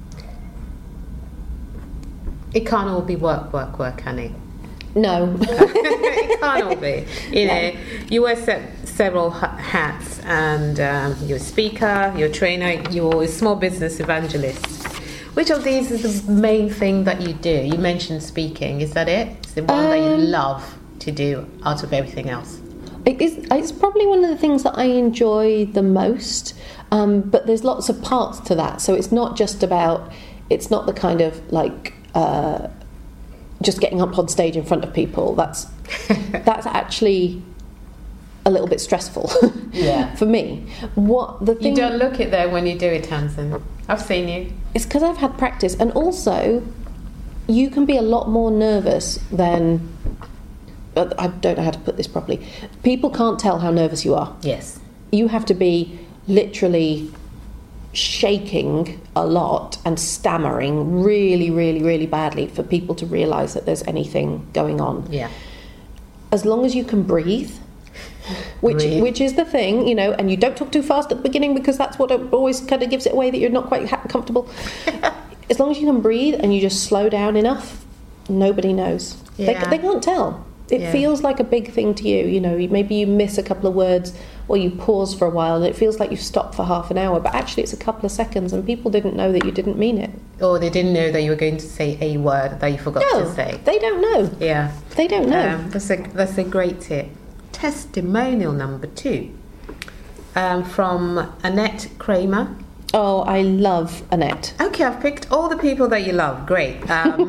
it can't all be work, can it?
No.
It can't all be. You know, you wear several hats, and you're a speaker, you're a trainer, you're a small business evangelist. Which of these is the main thing that you do? You mentioned speaking. Is that it? It's the one that you love to do out of everything else?
It's probably one of the things that I enjoy the most, but there's lots of parts to that. So it's not just about, it's not the kind of like just getting up on stage in front of people. That's actually a little bit stressful for me. You don't look it though when you do it, Tamsin. I've seen you. It's because I've had practice, and also you can be a lot more nervous than... I don't know how to put this properly. People can't tell how nervous you are.
Yes.
You have to be literally shaking a lot and stammering really, really, really badly for people to realise that there's anything going on.
Yeah.
As long as you can breathe, which is the thing, you know, and you don't talk too fast at the beginning, because that's what always kind of gives it away that you're not quite comfortable. As long as you can breathe and you just slow down enough, nobody knows.
Yeah.
They can't tell. It feels like a big thing to you, you know, maybe you miss a couple of words, or you pause for a while and it feels like you've stopped for half an hour, but actually it's a couple of seconds, and people didn't know that you didn't mean it.
Or they didn't know that you were going to say a word that you forgot to say.
They don't know.
Yeah.
They don't know.
That's a great tip. Testimonial number 2 from Annette Kramer.
Oh, I love Annette.
Okay, I've picked all the people that you love. Great.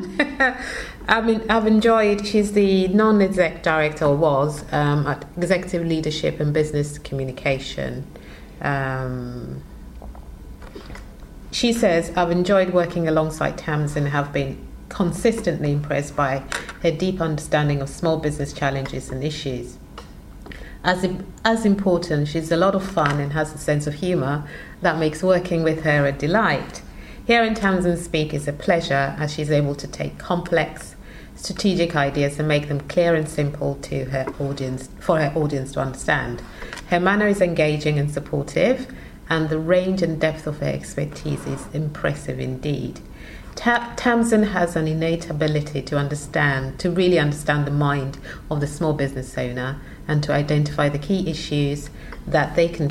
I've enjoyed. She's the non-exec director, or was, at Executive Leadership and Business Communication. She says, I've enjoyed working alongside Tamsin and have been consistently impressed by her deep understanding of small business challenges and issues. As important, she's a lot of fun and has a sense of humour that makes working with her a delight. Hearing Tamsin speak is a pleasure, as she's able to take complex, strategic ideas and make them clear and simple to her audience, for her audience to understand. Her manner is engaging and supportive, and the range and depth of her expertise is impressive indeed. Tamsin has an innate ability to really understand the mind of the small business owner, and to identify the key actions that they can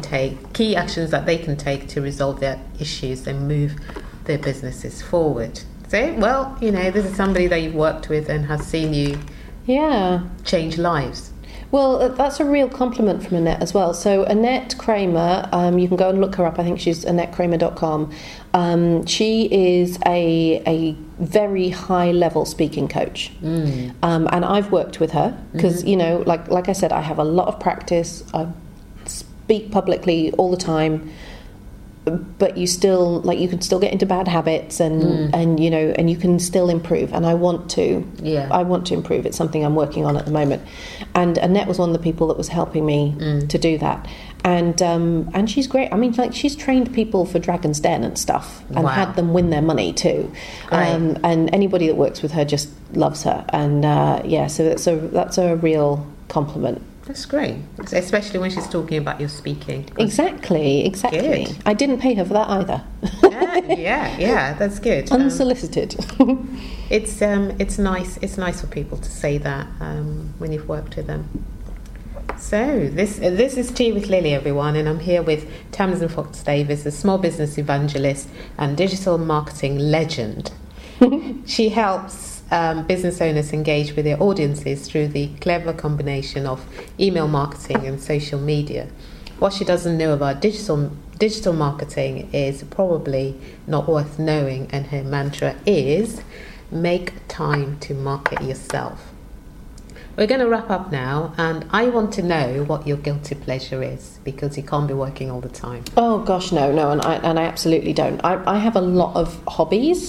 take to resolve their issues and move their businesses forward. So, well, you know, this is somebody that you've worked with and has seen you change lives.
Well, that's a real compliment from Annette as well. So Annette Kramer, you can go and look her up. I think she's AnnetteKramer.com. She is a very high-level speaking coach. And I've worked with her because, you know, like I said, I have a lot of practice. I speak publicly all the time. But you can still get into bad habits, and you know, and you can still improve. And I want to improve. It's something I'm working on at the moment. And Annette was one of the people that was helping me to do that. And she's great. I mean, like, she's trained people for Dragon's Den and stuff, and had them win their money too. And anybody that works with her just loves her. And so that's a real compliment.
That's great, especially when she's talking about your speaking.
Exactly. Good. I didn't pay her for that either.
yeah, that's good.
Unsolicited.
It's nice. It's nice for people to say that when you've worked with them. So this is Tea with Lily, everyone, and I'm here with Tamsin Fox Davis, a small business evangelist and digital marketing legend. She helps business owners engage with their audiences through the clever combination of email marketing and social media. What she doesn't know about digital marketing is probably not worth knowing, and her mantra is make time to market yourself. We're going to wrap up now, and I want to know what your guilty pleasure is, because you can't be working all the time.
Oh gosh, no, and I absolutely don't. I have a lot of hobbies,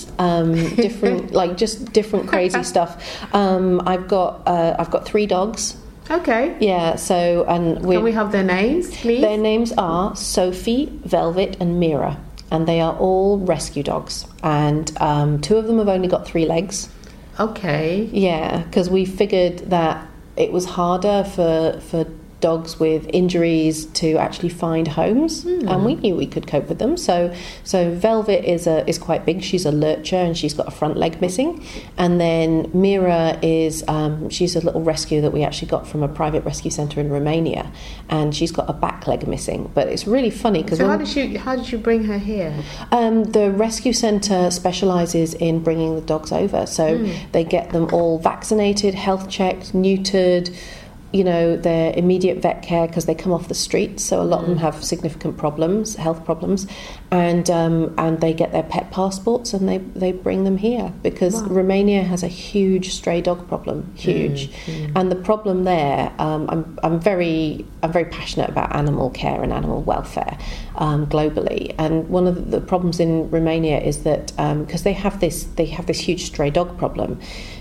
different crazy stuff. I've got 3 dogs.
Okay.
Yeah. So, and
can we have their names, please?
Their names are Sophie, Velvet, and Mira. and they are all rescue dogs. And 2 of them have only got 3 legs.
Okay.
Yeah, because we figured that it was harder for dogs with injuries to actually find homes, and we knew we could cope with them. So Velvet is quite big. She's a lurcher, and she's got a front leg missing. And then Mira is she's a little rescue that we actually got from a private rescue centre in Romania, and she's got a back leg missing. But it's really funny because
how did you bring her here?
The rescue centre specialises in bringing the dogs over, so they get them all vaccinated, health checked, neutered. You know, their immediate vet care because they come off the street, so a lot of them have significant problems, health problems, and they get their pet passports and they bring them here because Romania has a huge stray dog problem, huge, and the problem there. I'm very passionate about animal care and animal welfare globally, and one of the problems in Romania is that because they have this huge stray dog problem,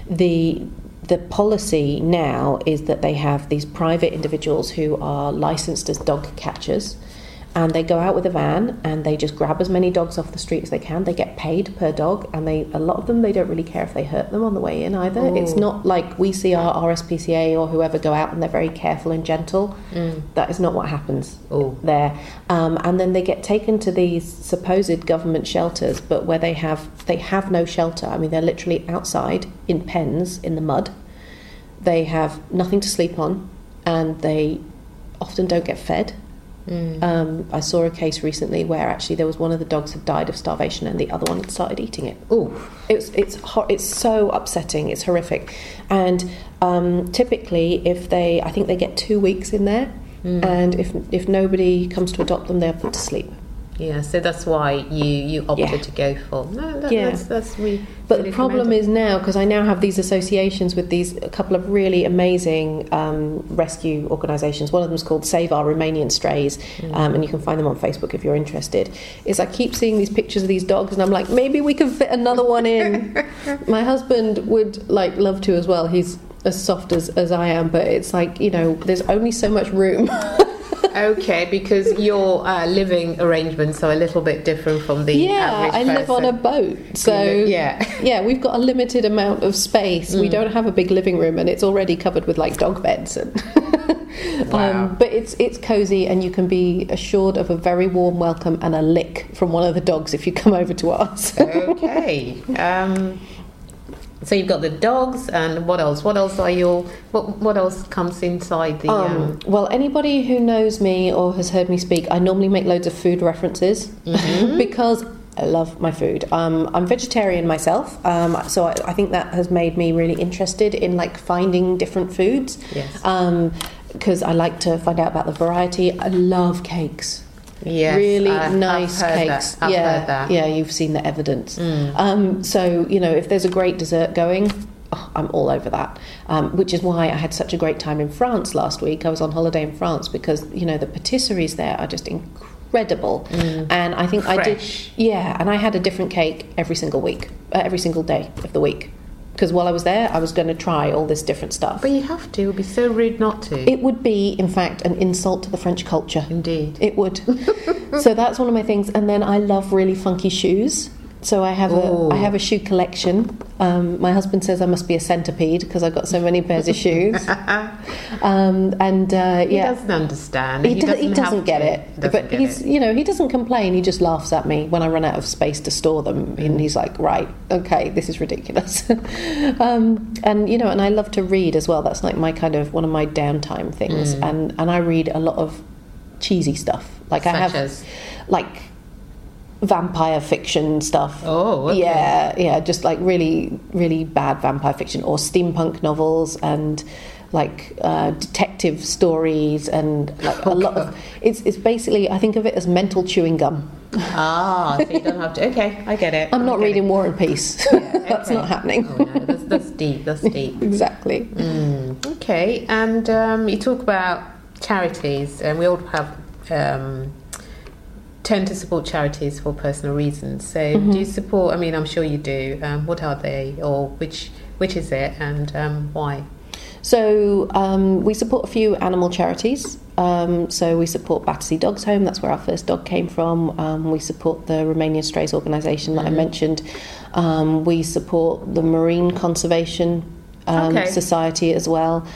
the policy now is that they have these private individuals who are licensed as dog catchers, and they go out with a van and they just grab as many dogs off the street as they can. They get paid per dog, and a lot of them, they don't really care if they hurt them on the way in either. It's not like we see our RSPCA or whoever go out and they're very careful and gentle. That is not what happens there. And then they get taken to these supposed government shelters, but where they have no shelter. I mean, they're literally outside in pens in the mud. They have nothing to sleep on, and they often don't get fed. I saw a case recently where actually there was one of the dogs had died of starvation and the other one had started eating it. It's so upsetting. It's horrific. And typically, I think they get 2 weeks in there, and if nobody comes to adopt them, they're put to sleep.
Yeah, so that's why you opted to go for. That's really.
But the problem is now, because I now have these associations with a couple of really amazing rescue organisations. One of them is called Save Our Romanian Strays, and you can find them on Facebook if you're interested. Is I keep seeing these pictures of these dogs, and I'm like, maybe we can fit another one in. My husband would love to as well. He's as soft as I am, but it's like, there's only so much room.
Okay, because your living arrangements are a little bit different from the average person.
I live on a boat, so we've got a limited amount of space. We don't have a big living room, and it's already covered with dog beds. And but it's cozy, and you can be assured of a very warm welcome and a lick from one of the dogs if you come over to ours.
Okay. So you've got the dogs, and what else? What else comes inside the?
Well, anybody who knows me or has heard me speak, I normally make loads of food references because I love my food. I'm vegetarian myself, so I think that has made me really interested in finding different foods. Yes. Because I like to find out about the variety. I love cakes.
Yes,
really nice cakes.
I've heard that.
Yeah, you've seen the evidence. So if there's a great dessert going, I'm all over that. Which is why I had such a great time in France last week. I was on holiday in France because the patisseries there are just incredible, and I think
fresh.
And I had a different cake every single day of the week. Because while I was there, I was going to try all this different stuff.
But you have to. It would be so rude not to.
It would be, in fact, an insult to the French culture.
Indeed.
It would. So that's one of my things. And then I love really funky shoes. So I have a shoe collection. My husband says I must be a centipede because I've got so many pairs of shoes. He
doesn't understand.
He doesn't get it. But he doesn't complain. He just laughs at me when I run out of space to store them, and he's like, "Right, okay, this is ridiculous." And I love to read as well. That's my kind of one of my downtime things. And I read a lot of cheesy stuff.
Such as
vampire fiction stuff.
Oh, okay.
Yeah, just really, really bad vampire fiction, or steampunk novels, and detective stories, and a lot of it's basically, I think of it as mental chewing gum.
So you don't have to. Okay, I get it.
I'm not reading War and Peace. That's not happening.
Oh, no, that's deep. That's deep.
Exactly.
Okay, and you talk about charities, and we all have tend to support charities for personal reasons. So do you support? I mean, I'm sure you do. What are they, or which is it, and why?
So we support a few animal charities. So we support Battersea Dogs Home, that's where our first dog came from. We support the Romanian Strays organisation that I mentioned. We support the Marine Conservation Society as well.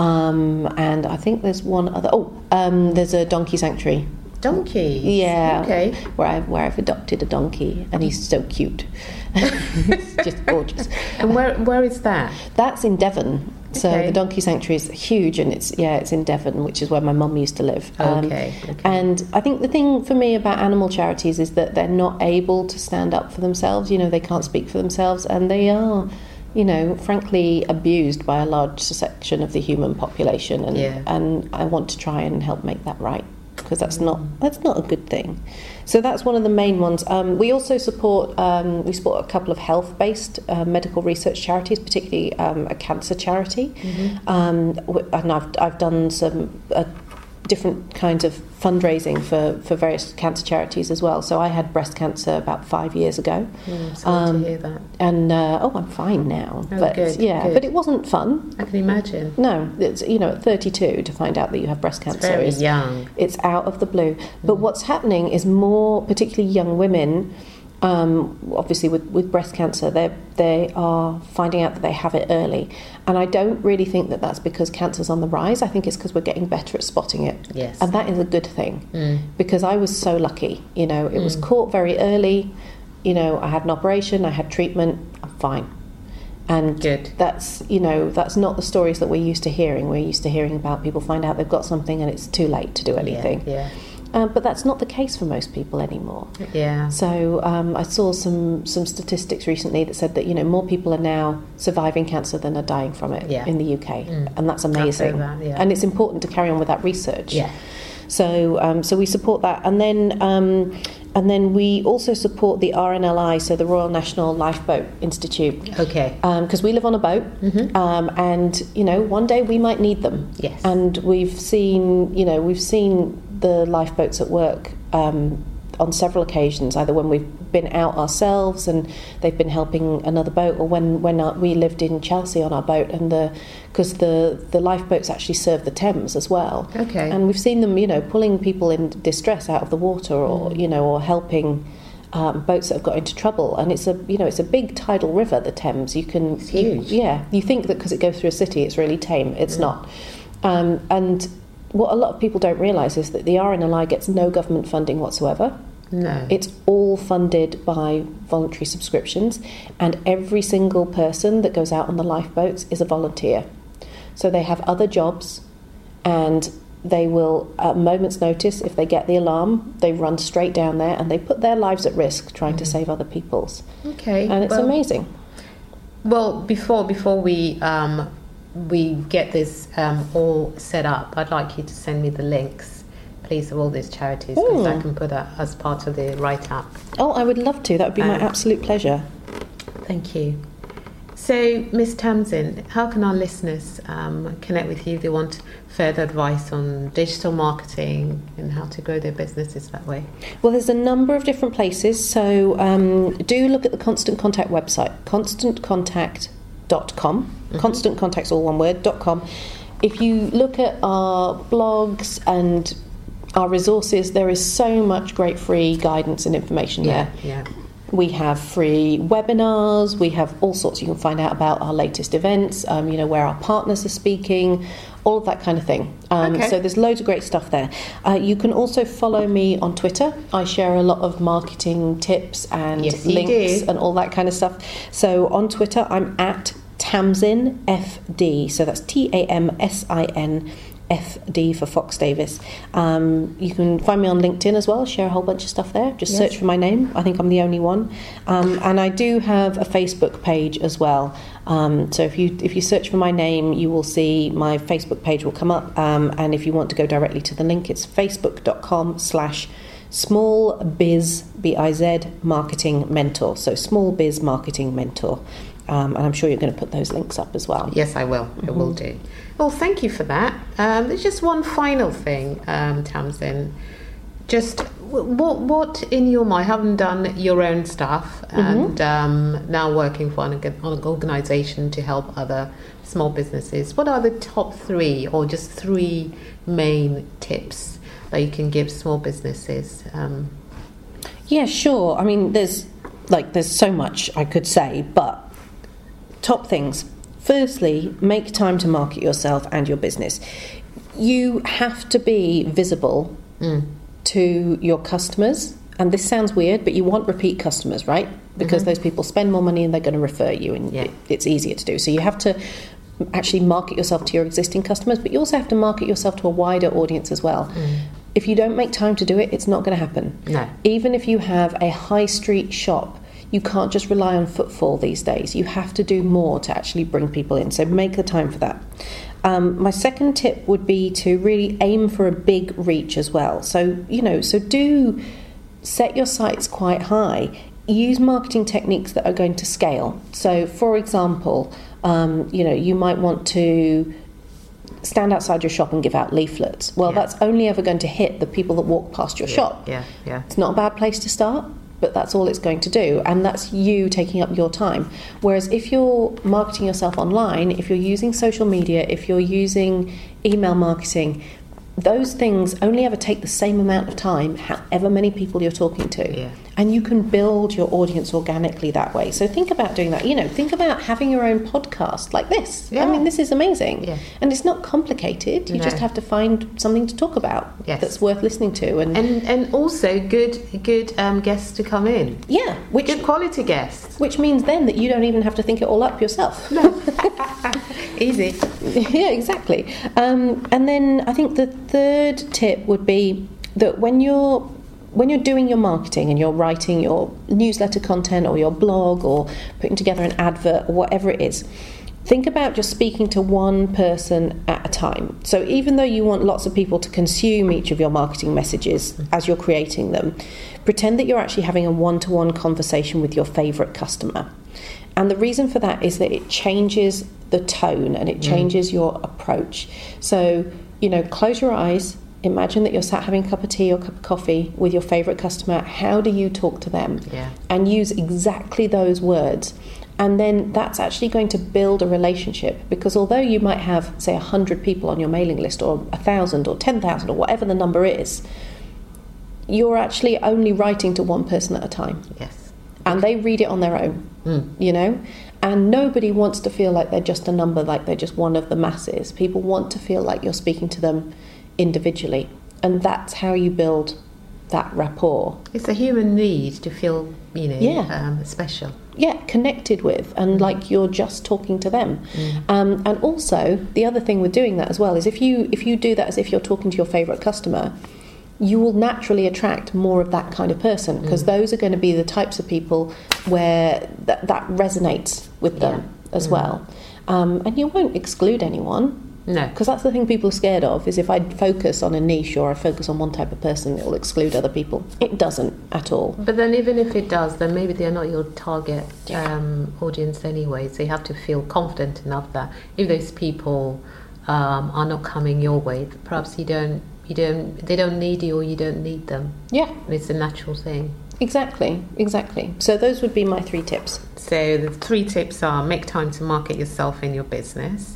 And I think there's one other... there's a donkey sanctuary.
Donkey?
Yeah.
Okay.
Where I've adopted a donkey, and he's so cute. It's just gorgeous.
And where is that?
That's in Devon. So
Okay.
the donkey sanctuary is huge, and it's in Devon, which is where my mum used to live.
Okay.
And I think the thing for me about animal charities is that they're not able to stand up for themselves. You know, they can't speak for themselves, and they are, you know, frankly abused by a large section of the human population. And I want to try and help make that right, because that's not a good thing. So that's one of the main ones. We also support a couple of health-based medical research charities, particularly a cancer charity. And I've done some different kinds of fundraising for various cancer charities as well. So I had breast cancer about 5 years ago.
Sorry to hear that.
And I'm fine now. But
good.
But it wasn't fun.
I can imagine.
No, it's, you know, at 32 to find out that you have breast cancer
Very
is
young.
It's out of the blue. But what's happening is more, particularly young women, obviously with breast cancer, they are finding out that they have it early. And I don't really think that that's because cancer's on the rise. I think it's because we're getting better at spotting it.
Yes.
And that is a good thing. Because I was so lucky. You know, it was caught very early. You know, I had an operation, I had treatment, I'm fine. And
Good.
that's, you know, that's not the stories that we're used to hearing. We're used to hearing about people find out they've got something and it's too late to do anything.
Yeah.
But that's not the case for most people anymore.
Yeah.
So I saw some statistics recently that said that, you know, more people are now surviving cancer than are dying from it in the UK. And that's amazing. And it's important to carry on with that research.
Yeah.
So we support that. And then we also support the RNLI, so the Royal National Lifeboat Institute.
Okay.
Because we live on a boat, and, you know, one day we might need them.
Yes.
And we've seen the lifeboats at work on several occasions, either when we've been out ourselves and they've been helping another boat, or when we lived in Chelsea on our boat, and because the lifeboats actually serve the Thames as well.
Okay.
And we've seen them, you know, pulling people in distress out of the water, or you know, or helping boats that have got into trouble. And it's a big tidal river, the Thames.
It's huge.
You think that because it goes through a city, it's really tame. It's not. And what a lot of people don't realise is that the RNLI gets no government funding whatsoever.
No.
It's all funded by voluntary subscriptions, and every single person that goes out on the lifeboats is a volunteer. So they have other jobs, and they will, at a moment's notice, if they get the alarm, they run straight down there and they put their lives at risk trying to save other people's.
Okay.
And it's amazing.
Well, before we get this all set up, I'd like you to send me the links, please, of all these charities, because I can put that as part of the write-up.
Oh, I would love to. That would be my absolute pleasure.
Thank you. So, Ms. Tamsin, how can our listeners connect with you if they want further advice on digital marketing and how to grow their businesses that way?
Well, there's a number of different places. So do look at the Constant Contact website, constantcontact.com. Constant Contact's all one word, .com. If you look at our blogs and our resources, there is so much great free guidance and information there.
Yeah.
We have free webinars, we have all sorts. You can find out about our latest events, you know, where our partners are speaking, all of that kind of thing. So there's loads of great stuff there. You can also follow me on Twitter. I share a lot of marketing tips and links and all that kind of stuff. So on Twitter, I'm at Tamsin FD. So that's TAMSIN FD for Fox Davis. You can find me on LinkedIn as well. Share a whole bunch of stuff there. Just search for my name. I think I'm the only one. And I do have a Facebook page as well. So if you search for my name, you will see my Facebook page will come up. And if you want to go directly to the link, it's facebook.com/smallbiz BIZ marketing mentor. So small biz marketing mentor. And I'm sure you're going to put those links up as well.
Yes, I will. I will do. Well, thank you for that. There's just one final thing, Tamsin. Just what in your mind, having done your own stuff and now working for an organisation to help other small businesses, what are the top 3 or just 3 main tips that you can give small businesses?
Yeah, sure. I mean, there's so much I could say, but top things. Firstly, make time to market yourself and your business. You have to be visible to your customers. And this sounds weird, but you want repeat customers, right? Because those people spend more money and they're going to refer you, and it's easier to do. So you have to actually market yourself to your existing customers, but you also have to market yourself to a wider audience as well. If you don't make time to do it, it's not going to happen.
No.
Even if you have a high street shop, you can't just rely on footfall these days. You have to do more to actually bring people in. So make the time for that. My second tip would be to really aim for a big reach as well. So, do set your sights quite high. Use marketing techniques that are going to scale. So, for example, you might want to stand outside your shop and give out leaflets. Well, that's only ever going to hit the people that walk past your shop.
Yeah.
It's not a bad place to start, but that's all it's going to do, and that's you taking up your time. Whereas if you're marketing yourself online, if you're using social media, if you're using email marketing, those things only ever take the same amount of time, however many people you're talking to.
Yeah.
And you can build your audience organically that way. So think about doing that. Think about having your own podcast like this.
Yeah.
I mean, this is amazing.
Yeah.
And it's not complicated. You just have to find something to talk about that's worth listening to.
And also good guests to come in.
Yeah.
Good quality guests.
Which means then that you don't even have to think it all up yourself.
No. Easy.
Yeah, exactly. And then I think the third tip would be that when you're doing your marketing and you're writing your newsletter content or your blog or putting together an advert or whatever it is, think about just speaking to one person at a time. So even though you want lots of people to consume each of your marketing messages as you're creating them, pretend that you're actually having a one-to-one conversation with your favourite customer. And the reason for that is that it changes the tone and it changes your approach. So, close your eyes. Imagine that you're sat having a cup of tea or a cup of coffee with your favourite customer. How do you talk to them?
Yeah. And
use exactly those words. And then that's actually going to build a relationship, because although you might have, say, 100 people on your mailing list, or 1,000 or 10,000 or whatever the number is, you're actually only writing to one person at a time.
Yes.
And they read it on their own, And nobody wants to feel like they're just a number, like they're just one of the masses. People want to feel like you're speaking to them individually, and that's how you build that rapport.
It's a human need to feel, special.
Yeah, connected with, and like you're just talking to them. And also, the other thing with doing that as well is if you do that as if you're talking to your favourite customer, you will naturally attract more of that kind of person, because those are going to be the types of people where that resonates with them as well. And you won't exclude anyone.
No.
Because that's the thing people are scared of, is if I focus on a niche or I focus on one type of person, it will exclude other people. It doesn't at all.
But then even if it does, then maybe they're not your target audience anyway. So you have to feel confident enough that if those people are not coming your way, perhaps they don't need you, or you don't need them.
Yeah.
It's a natural thing.
Exactly. So those would be my 3 tips.
So the 3 tips are: make time to market yourself in your business.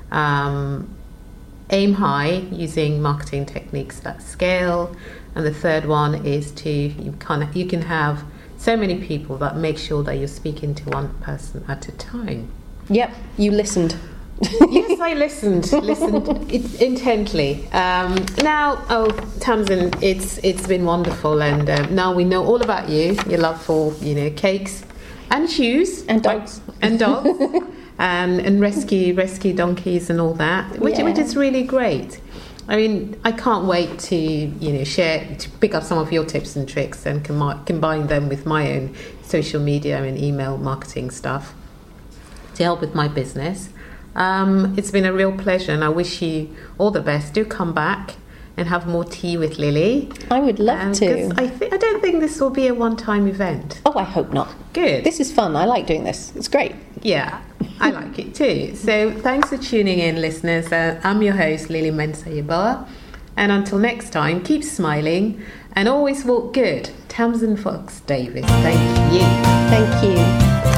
Aim high using marketing techniques that scale, and the third one is you can have so many people that make sure that you're speaking to one person at a time.
Yep, you listened.
Yes, I listened intently. Now, Tamsin, it's been wonderful, and now we know all about you. Your love for cakes and shoes
and dogs
and rescue donkeys and all that, which is really great. I mean, I can't wait to pick up some of your tips and tricks and combine them with my own social media and email marketing stuff to help with my business. It's been a real pleasure, and I wish you all the best. Do come back and have more tea with Lily.
I would love to.
I don't think this will be a one-time event.
Oh, I hope not.
Good.
This is fun. I like doing this. It's great.
Yeah, I like it too. So thanks for tuning in, listeners. I'm your host, Lily Mensah-Yeboah. And until next time, keep smiling And always walk good. Tamsin Fox Davis, thank you.
Thank you.